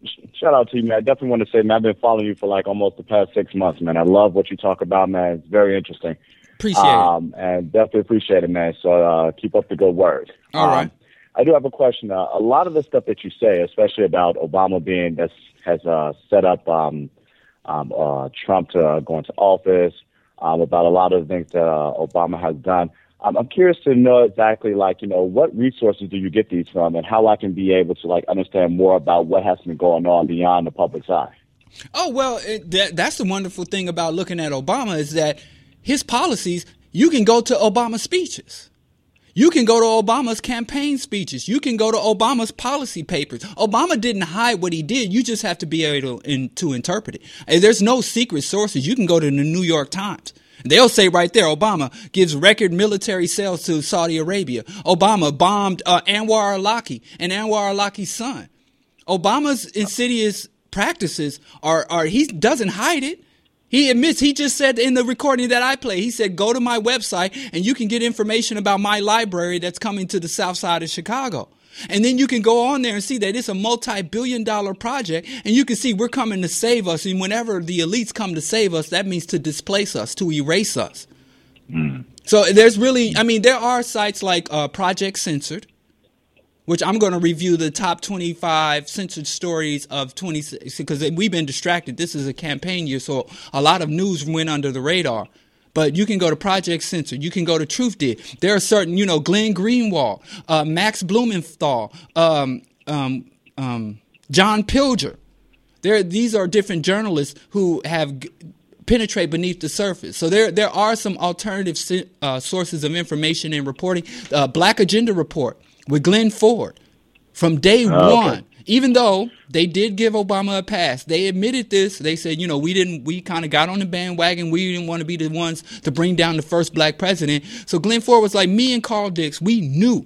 shout out to you, man. I definitely want to say, man, I've been following you for like almost the past six months, man. I love what you talk about, man. It's very interesting. Appreciate um, it. And definitely appreciate it, man. So uh, keep up the good work. All um, right. I do have a question. Uh, a lot of the stuff that you say, especially about Obama being that's has uh, set up um, um, uh, Trump to uh, go into office, um, about a lot of the things that uh, Obama has done. Um, I'm curious to know exactly, like, you know, what resources do you get these from, and how I can be able to, like, understand more about what has been going on beyond the public's eye. Oh, well, it, that, that's the wonderful thing about looking at Obama is that his policies, you can go to Obama's speeches. You can go to Obama's campaign speeches. You can go to Obama's policy papers. Obama didn't hide what he did. You just have to be able to, in, to interpret it. And there's no secret sources. You can go to the New York Times. They'll say right there, Obama gives record military sales to Saudi Arabia. Obama bombed uh, Anwar al-Awlaki and Anwar al-Awlaki's son. Obama's insidious practices are, are, he doesn't hide it. He admits, he just said in the recording that I play, he said, go to my website and you can get information about my library that's coming to the south side of Chicago. And then you can go on there and see that it's a multi-billion dollar project, and you can see we're coming to save us. And whenever the elites come to save us, that means to displace us, to erase us. Mm. So there's really, I mean, there are sites like uh, Project Censored, which I'm going to review the top twenty-five censored stories of twenty, because we've been distracted. This is a campaign year, so a lot of news went under the radar. But you can go to Project Censored. You can go to Truth Dig. There are certain, you know, Glenn Greenwald, uh, Max Blumenthal, um, um, um, John Pilger. There, these are different journalists who have g- penetrate beneath the surface. So there, there are some alternative uh, sources of information and reporting. Uh, Black Agenda Report with Glenn Ford from day oh, one. Okay. Even though they did give Obama a pass, they admitted this. They said, you know, we didn't, we kind of got on the bandwagon. We didn't want to be the ones to bring down the first black president. So Glenn Ford was like, me and Carl Dix, we knew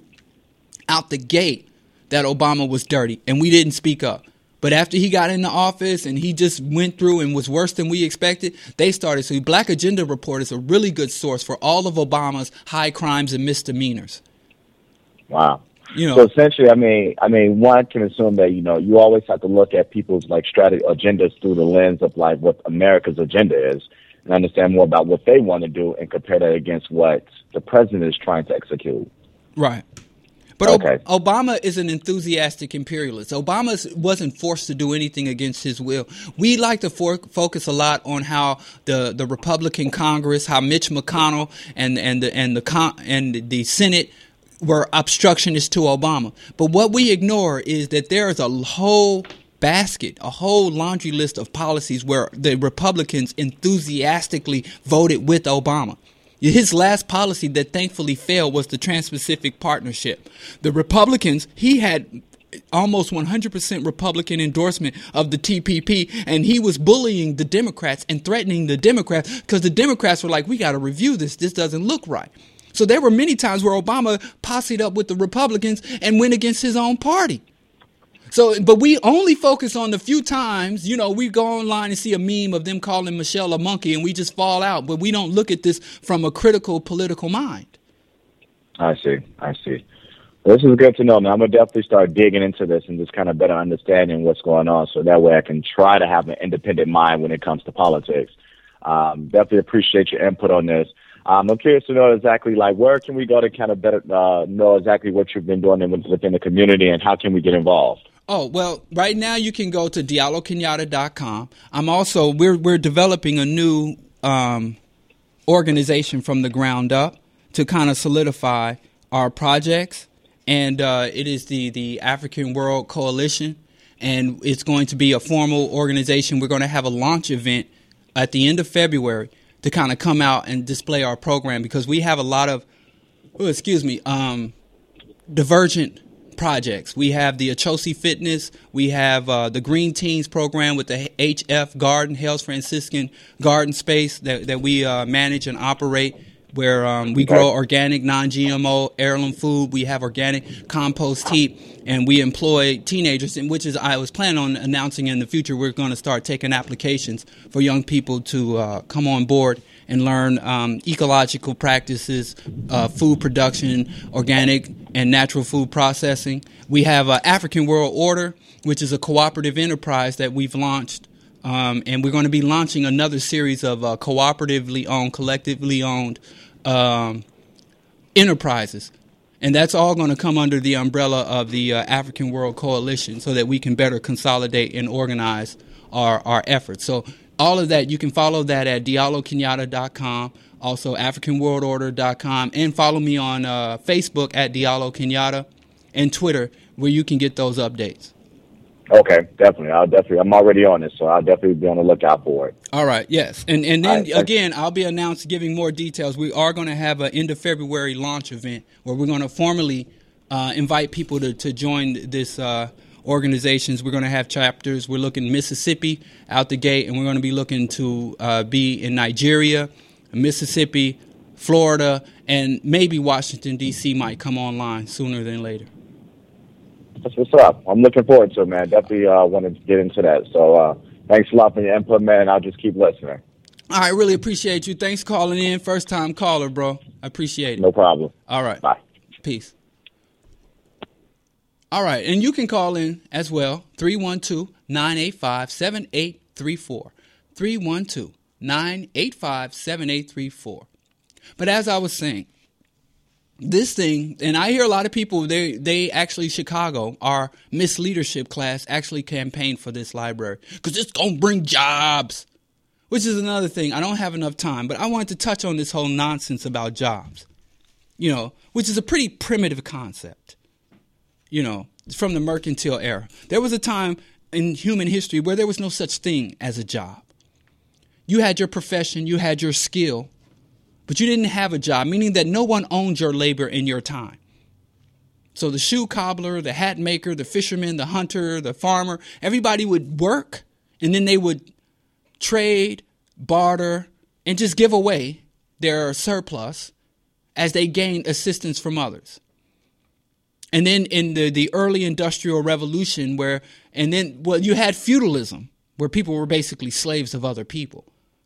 out the gate that Obama was dirty, and we didn't speak up. But after he got into office and he just went through and was worse than we expected, they started. So Black Agenda Report is a really good source for all of Obama's high crimes and misdemeanors. Wow. You know, so essentially, I mean, I mean, one can assume that, you know, you always have to look at people's like strategy agendas through the lens of like what America's agenda is, and understand more about what they want to do and compare that against what the president is trying to execute. Right. But okay. Ob- Obama is an enthusiastic imperialist. Obama wasn't forced to do anything against his will. We like to for- focus a lot on how the, the Republican Congress, how Mitch McConnell and and the and the con- and the Senate were obstructionists to Obama. But what we ignore is that there is a whole basket, a whole laundry list of policies where the Republicans enthusiastically voted with Obama. His last policy that thankfully failed was the Trans-Pacific Partnership. The Republicans, he had almost one hundred percent Republican endorsement of the T P P, and he was bullying the Democrats and threatening the Democrats because the Democrats were like, we got to review this. This doesn't look right. So there were many times where Obama posseed up with the Republicans and went against his own party. So, but we only focus on the few times, you know, we go online and see a meme of them calling Michelle a monkey and we just fall out. But we don't look at this from a critical political mind. I see. I see. Well, this is good to know. Now, I'm going to definitely start digging into this and just kind of better understanding what's going on. So that way I can try to have an independent mind when it comes to politics. Um, definitely appreciate your input on this. Um, I'm curious to know exactly, like, where can we go to kind of better uh, know exactly what you've been doing within the community, and how can we get involved? Oh, well, right now you can go to diallo kenyatta dot com. I'm also, we're we're developing a new um, organization from the ground up to kind of solidify our projects, and uh, it is the, the African World Coalition, and it's going to be a formal organization. We're going to have a launch event at the end of February to kind of come out and display our program, because we have a lot of, oh, excuse me, um, divergent projects. We have the Achosi Fitness. We have uh, the Green Teens program with the H F Garden, Hales Franciscan Garden Space that, that we uh, manage and operate, where um, we grow organic, non-G M O, heirloom food. We have organic compost heap, and we employ teenagers, in which is I was planning on announcing in the future we're going to start taking applications for young people to uh, come on board and learn um, ecological practices, uh, food production, organic and natural food processing. We have uh, African World Order, which is a cooperative enterprise that we've launched. Um, and we're going to be launching another series of uh, cooperatively owned, collectively owned um, enterprises. And that's all going to come under the umbrella of the uh, African World Coalition so that we can better consolidate and organize our, our efforts. So all of that, you can follow that at diallo kenyatta dot com, also african world order dot com, and follow me on uh, Facebook at Diallo Kenyatta and Twitter where you can get those updates. Okay, definitely. I'll definitely. I'm already on it, so I'll definitely be on the lookout for it. All right. Yes, and and then right, again, I'll be announced giving more details. We are going to have an end of February launch event where we're going to formally uh, invite people to to join this uh, organizations. We're going to have chapters. We're looking Mississippi out the gate, and we're going to be looking to uh, be in Nigeria, Mississippi, Florida, and maybe Washington D C might come online sooner than later. That's what's up. I'm looking forward to it, man. Definitely uh, wanted to get into that. So uh, thanks a lot for your input, man. I'll just keep listening. I really appreciate you. Thanks for calling in. First time caller, bro. I appreciate it. No problem. All right. Bye. Peace. All right. And you can call in as well. three one two, nine eight five, seven eight three four. three one two, nine eight five, seven eight three four. But as I was saying, this thing, and I hear a lot of people, they they actually, Chicago, our Miss Leadership class actually campaigned for this library because it's going to bring jobs, which is another thing. I don't have enough time, but I wanted to touch on this whole nonsense about jobs, you know, which is a pretty primitive concept, you know, from the mercantile era. There was a time in human history where there was no such thing as a job. You had your profession, you had your skill, but you didn't have a job, meaning that no one owned your labor and your time. So the shoe cobbler, the hat maker, the fisherman, the hunter, the farmer, everybody would work, and then they would trade, barter, and just give away their surplus as they gained assistance from others. And then in the, the early industrial revolution where, and then, well, you had feudalism where people were basically slaves of other people.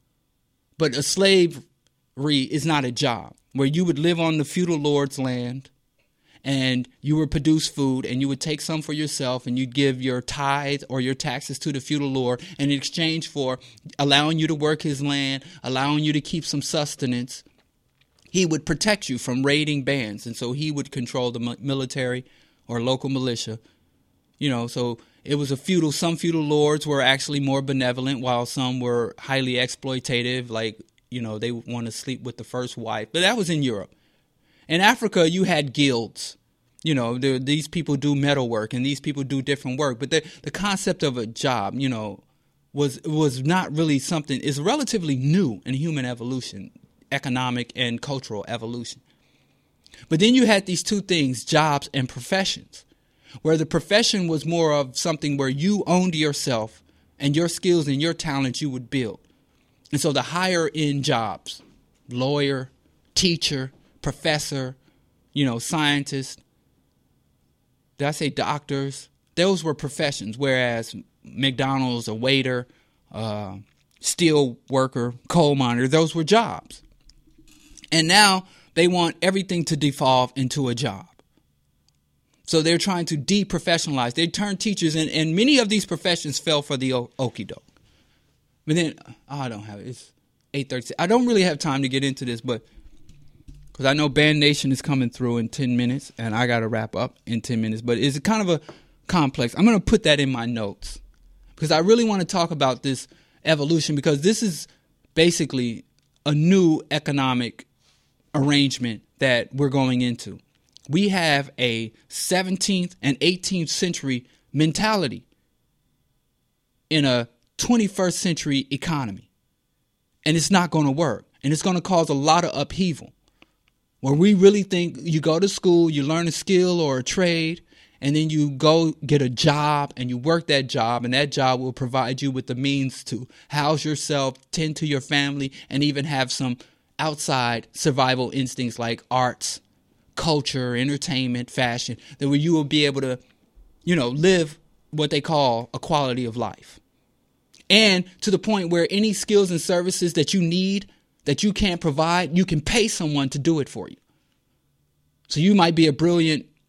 But a slave is not a job, where you would live on the feudal lord's land and you would produce food and you would take some for yourself and you'd give your tithe or your taxes to the feudal lord, and in exchange for allowing you to work his land, allowing you to keep some sustenance, he would protect you from raiding bands. And so he would control the military or local militia, you know, so it was a feudal, some feudal lords were actually more benevolent while some were highly exploitative, like, you know, they want to sleep with the first wife. But that was in Europe. In Africa, you had guilds. You know, there, these people do metal work and these people do different work. But the, the concept of a job, you know, was was not really something, is relatively new in human evolution, economic and cultural evolution. But then you had these two things, jobs and professions, where the profession was more of something where you owned yourself and your skills and your talents you would build. And so the higher end jobs, lawyer, teacher, professor, you know, scientist, did I say doctors? Those were professions, whereas McDonald's, a waiter, uh, steel worker, coal miner, those were jobs. And now they want everything to devolve into a job. So they're trying to deprofessionalize. They turn teachers, and, and many of these professions fell for the okie doke. But then, oh, I don't have it. It's eight thirty. I don't really have time to get into this, but because I know Band Nation is coming through in ten minutes, and I got to wrap up in ten minutes. But it's kind of a complex. I'm going to put that in my notes because I really want to talk about this evolution, because this is basically a new economic arrangement that we're going into. We have a seventeenth and eighteenth century mentality in a twenty-first century economy. And it's not going to work. And it's going to cause a lot of upheaval. Where we really think you go to school, you learn a skill or a trade, and then you go get a job and you work that job, and that job will provide you with the means to house yourself, tend to your family, and even have some outside survival instincts like arts, culture, entertainment, fashion, that where you will be able to, you know, live what they call a quality of life. And to the point where any skills and services that you need, that you can't provide, you can pay someone to do it for you. So you might be a brilliant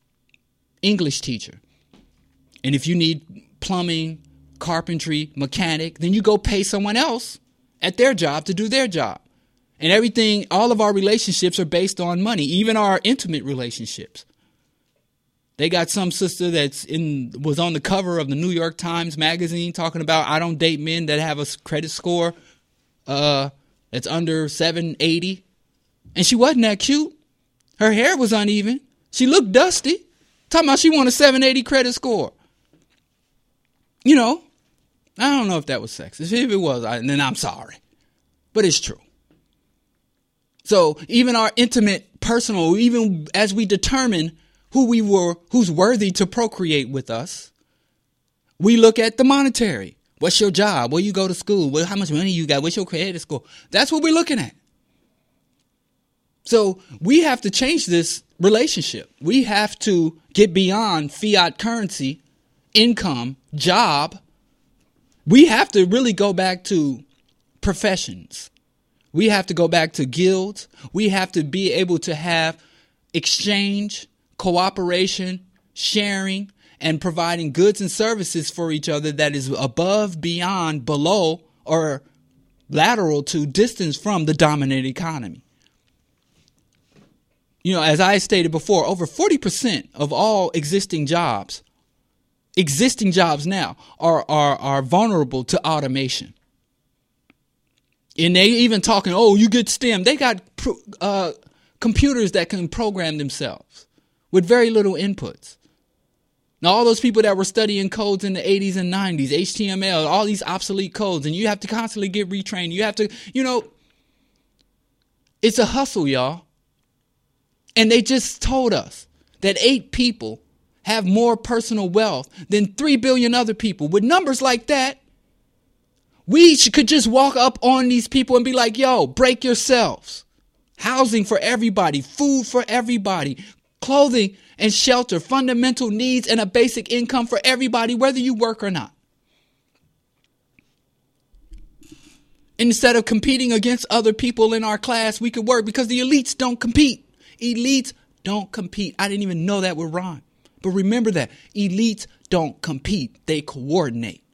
English teacher. And if you need plumbing, carpentry, mechanic, then you go pay someone else at their job to do their job. And everything, all of our relationships are based on money, even our intimate relationships. They got some sister that's in was on the cover of the New York Times magazine talking about, I don't date men that have a credit score uh, that's under seven eighty. And she wasn't that cute. Her hair was uneven. She looked dusty. Talking about she won a seven eighty credit score. You know, I don't know if that was sexist. If it was, I, then I'm sorry. But it's true. So even our intimate, personal, even as we determine who we were, who's worthy to procreate with us, we look at the monetary. What's your job? Where you go to school? Well, how much money you got? What's your credit score? That's what we're looking at. So we have to change this relationship. We have to get beyond fiat currency, income, job. We have to really go back to professions. We have to go back to guilds. We have to be able to have exchange, cooperation, sharing, and providing goods and services for each other that is above, beyond, below, or lateral to, distance from the dominant economy. You know, as I stated before, over forty percent of all existing jobs, existing jobs now, are, are, are vulnerable to automation. And they even talking, oh, you get STEM. They got uh, computers that can program themselves with very little inputs. Now, all those people that were studying codes in the eighties and nineties, H T M L, all these obsolete codes, and you have to constantly get retrained. You have to, you know, it's a hustle, y'all. And they just told us that eight people have more personal wealth than three billion other people. With numbers like that, we should, could just walk up on these people and be like, yo, break yourselves. Housing for everybody, food for everybody, clothing and shelter, fundamental needs, and a basic income for everybody, whether you work or not. Instead of competing against other people in our class, we could work, because the elites don't compete. Elites don't compete. I didn't even know that would rhyme. But remember that. Elites don't compete. They coordinate.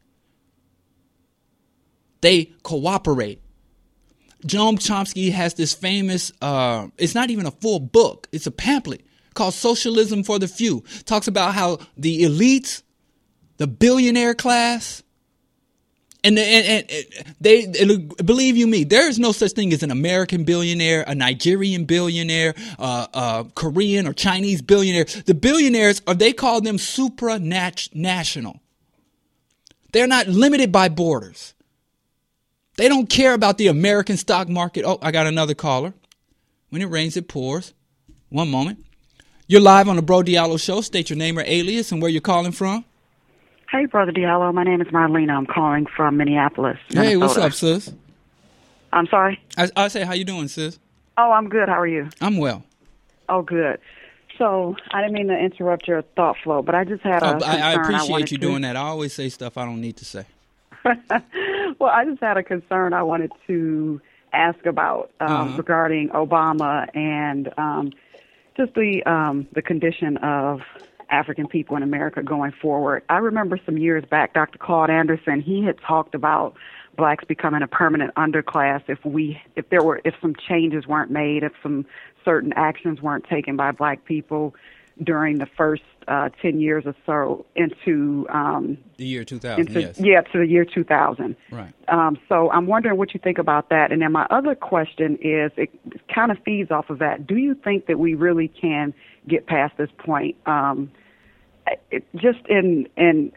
They cooperate. Noam Chomsky has this famous, uh, it's not even a full book. It's a pamphlet called Socialism for the Few. Talks about how the elites, the billionaire class, and, and, and they, believe you me, there is no such thing as an American billionaire, a Nigerian billionaire, uh, a Korean or Chinese billionaire. The billionaires, are they call them supranational. They're not limited by borders. They don't care about the American stock market. Oh, I got another caller. When it rains, it pours. One moment. You're live on the Bro Diallo Show. State your name or alias and where you're calling from. Hey, Brother Diallo. My name is Marlena. I'm calling from Minneapolis, Minnesota. Hey, what's up, sis? I'm sorry? I, I say, how you doing, sis? Oh, I'm good. How are you? I'm well. Oh, good. So, I didn't mean to interrupt your thought flow, but I just had a oh, concern. I, I appreciate I you to... doing that. I always say stuff I don't need to say. Well, I just had a concern I wanted to ask about um, uh-huh. regarding Obama and um, just the um, the condition of African people in America going forward. I remember some years back, Doctor Claude Anderson, he had talked about blacks becoming a permanent underclass if we, if there were, if some changes weren't made, if some certain actions weren't taken by black people during the first uh, ten years or so into um, the year two thousand. Into, yes. Yeah, to the year two thousand. Right. Um, so I'm wondering what you think about that. And then my other question is, it kind of feeds off of that. Do you think that we really can get past this point? Um, it, just in in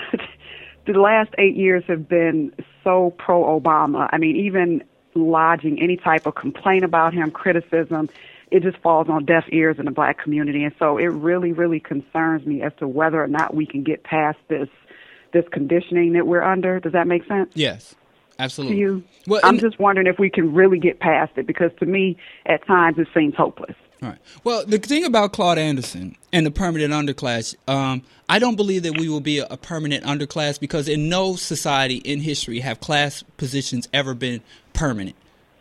the last eight years have been so pro-Obama. I mean, even lodging any type of complaint about him, criticism, it just falls on deaf ears in the black community. And so it really, really concerns me as to whether or not we can get past this this conditioning that we're under. Does that make sense? Yes, absolutely. To you? Well, I'm just wondering if we can really get past it, because to me, at times, it seems hopeless. All right. Well, the thing about Claude Anderson and the permanent underclass, um, I don't believe that we will be a, a permanent underclass, because in no society in history have class positions ever been permanent.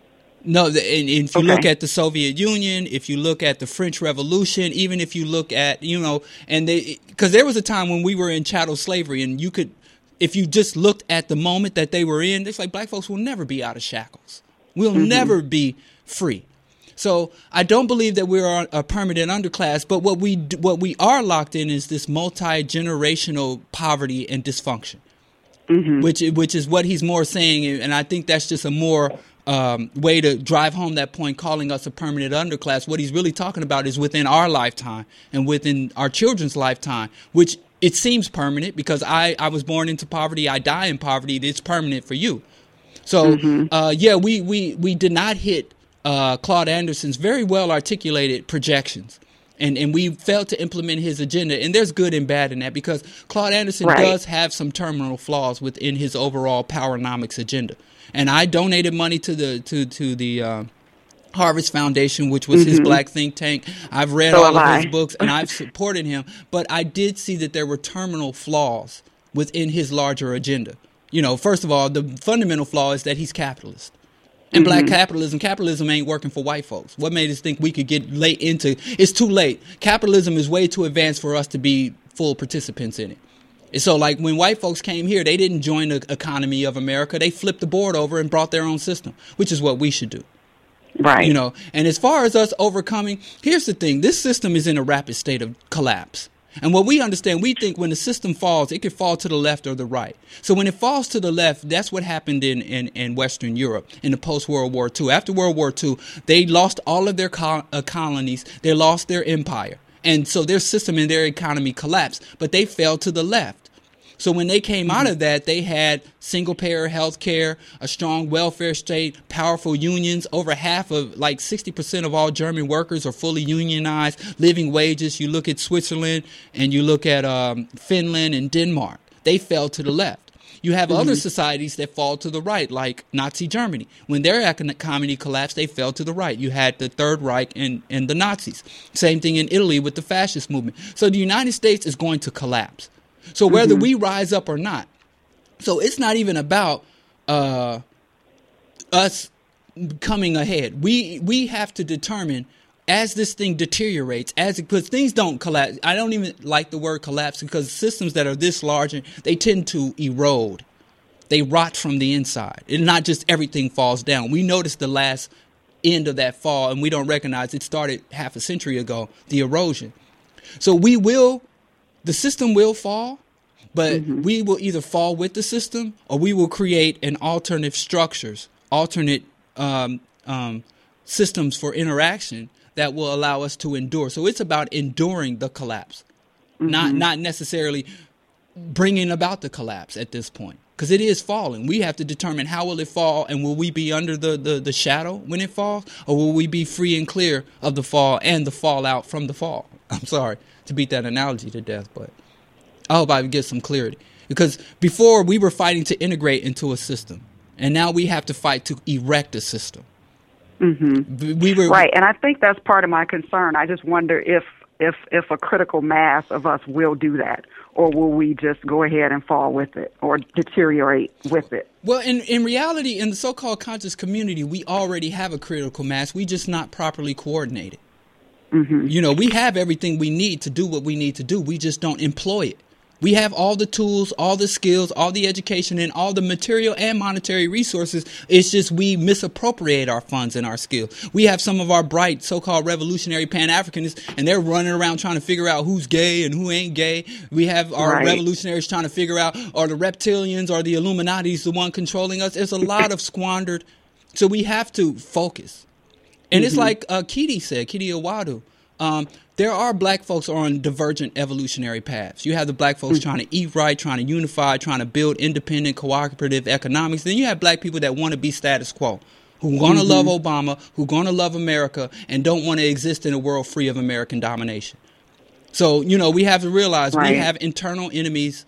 No, the, and, and if you Okay. look at the Soviet Union, if you look at the French Revolution, even if you look at, you know, and they, because there was a time when we were in chattel slavery, and you could, if you just looked at the moment that they were in, it's like black folks will never be out of shackles. We'll Mm-hmm. never be free. So I don't believe that we're a permanent underclass, but what we d- what we are locked in is this multi-generational poverty and dysfunction, Mm-hmm. which which is what he's more saying, and I think that's just a more um, way to drive home that point, calling us a permanent underclass. What he's really talking about is within our lifetime and within our children's lifetime, which it seems permanent because I, I was born into poverty, I die in poverty, it's permanent for you. So, Mm-hmm. uh, yeah, we, we, we did not hit uh, Claude Anderson's very well articulated projections. And and we failed to implement his agenda. And there's good and bad in that because Claude Anderson Right. does have some terminal flaws within his overall powernomics agenda. And I donated money to the to to the uh, Harvest Foundation, which was his black think tank. I've read Mm-hmm. So all have of I. his books, and I've supported him. But I did see that there were terminal flaws within his larger agenda. You know, first of all, the fundamental flaw is that he's capitalist. And black capitalism, capitalism ain't working for white folks. What made us think we could get late into, it's too late. Capitalism is way too advanced for us to be full participants in it. And so like when white folks came here, they didn't join the economy of America. They flipped the board over and brought their own system, which is what we should do. Right. You know, and as far as us overcoming, here's the thing. This system is in a rapid state of collapse. And what we understand, we think when the system falls, it could fall to the left or the right. So when it falls to the left, that's what happened in, in, in Western Europe in the post-World War Two. After World War Two, they lost all of their col- uh, colonies. They lost their empire. And so their system and their economy collapsed, but they fell to the left. So when they came out of that, they had single-payer health care, a strong welfare state, powerful unions. Over half of, like sixty percent of all German workers are fully unionized, living wages. You look at Switzerland and you look at um, Finland and Denmark. They fell to the left. You have mm-hmm. other societies that fall to the right, like Nazi Germany. When their economy collapsed, they fell to the right. You had the Third Reich and, and the Nazis. Same thing in Italy with the fascist movement. So the United States is going to collapse. So whether mm-hmm. we rise up or not, so it's not even about uh, us coming ahead. We we have to determine as this thing deteriorates, as because things don't collapse. I don't even like the word collapse because systems that are this large, they tend to erode. They rot from the inside. And not just everything falls down. We noticed the last end of that fall, and we don't recognize it started half a century ago, the erosion. So we will. The system will fall, but mm-hmm. we will either fall with the system or we will create an alternative structures, alternate um, um, systems for interaction that will allow us to endure. So it's about enduring the collapse, mm-hmm. not not necessarily bringing about the collapse at this point, because it is falling. We have to determine how will it fall, and will we be under the, the, the shadow when it falls, or will we be free and clear of the fall and the fallout from the fall? I'm sorry to beat that analogy to death, but I hope I get some clarity. Because before we were fighting to integrate into a system, and now we have to fight to erect a system. Mm-hmm. We were right, and I think that's part of my concern. I just wonder if if if a critical mass of us will do that, or will we just go ahead and fall with it or deteriorate with it? Well, in, in reality, in the so-called conscious community, we already have a critical mass. We just not properly coordinated. Mm-hmm. You know, we have everything we need to do what we need to do. We just don't employ it. We have all the tools, all the skills, all the education, and all the material and monetary resources. It's just we misappropriate our funds and our skills. We have some of our bright so-called revolutionary Pan-Africanists, and they're running around trying to figure out who's gay and who ain't gay. We have our right. revolutionaries trying to figure out, are the reptilians or the Illuminati's the one controlling us? There's a lot of squandered. So we have to focus. And mm-hmm. it's like uh, Kitty said, Kitty Iwadu, um, there are black folks on divergent evolutionary paths. You have the black folks mm-hmm. trying to eat right, trying to unify, trying to build independent, cooperative economics. Then you have black people that want to be status quo, who want to mm-hmm. love Obama, who going to love America, and don't want to exist in a world free of American domination. So, you know, we have to realize right. we have internal enemies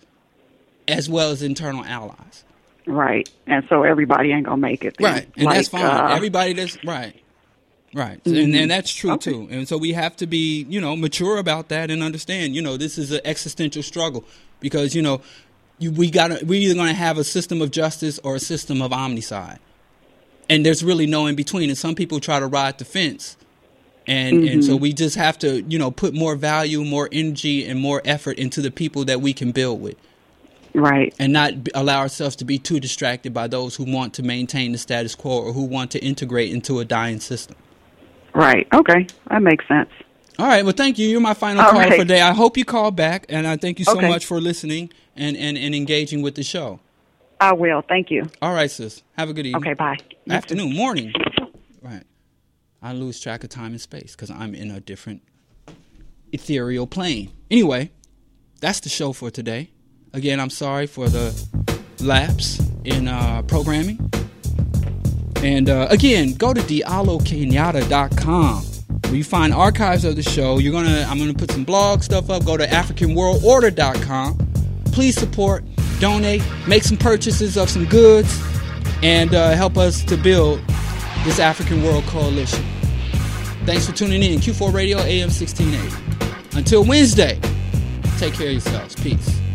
as well as internal allies. Right. And so everybody ain't going to make it then. Right. And like, that's fine. Uh, Everybody that's right. Right. Mm-hmm. And, and that's true, okay. too. And so we have to be, you know, mature about that and understand, you know, this is an existential struggle because, you know, you, we got we're either going to have a system of justice or a system of omnicide. and there's really no in between. And some people try to ride the fence. And mm-hmm. and so we just have to, you know, put more value, more energy, and more effort into the people that we can build with. Right. And not allow ourselves to be too distracted by those who want to maintain the status quo or who want to integrate into a dying system. Right. Okay. That makes sense. All right. Well, thank you. You're my final All call right. for today. I hope you call back, and I thank you so okay. much for listening and, and, and engaging with the show. I will. Thank you. All right, sis. Have a good evening. Okay, bye. Afternoon, morning. Right. I lose track of time and space because I'm in a different ethereal plane. Anyway, that's the show for today. Again, I'm sorry for the lapse in uh, programming. And uh, again, go to diallo kenyatta dot com where you find archives of the show. You're gonna, I'm gonna put some blog stuff up. Go to african world order dot com. Please support, donate, make some purchases of some goods, and uh, help us to build this African World Coalition. Thanks for tuning in. Q four Radio, A M sixteen eighty. Until Wednesday, take care of yourselves. Peace.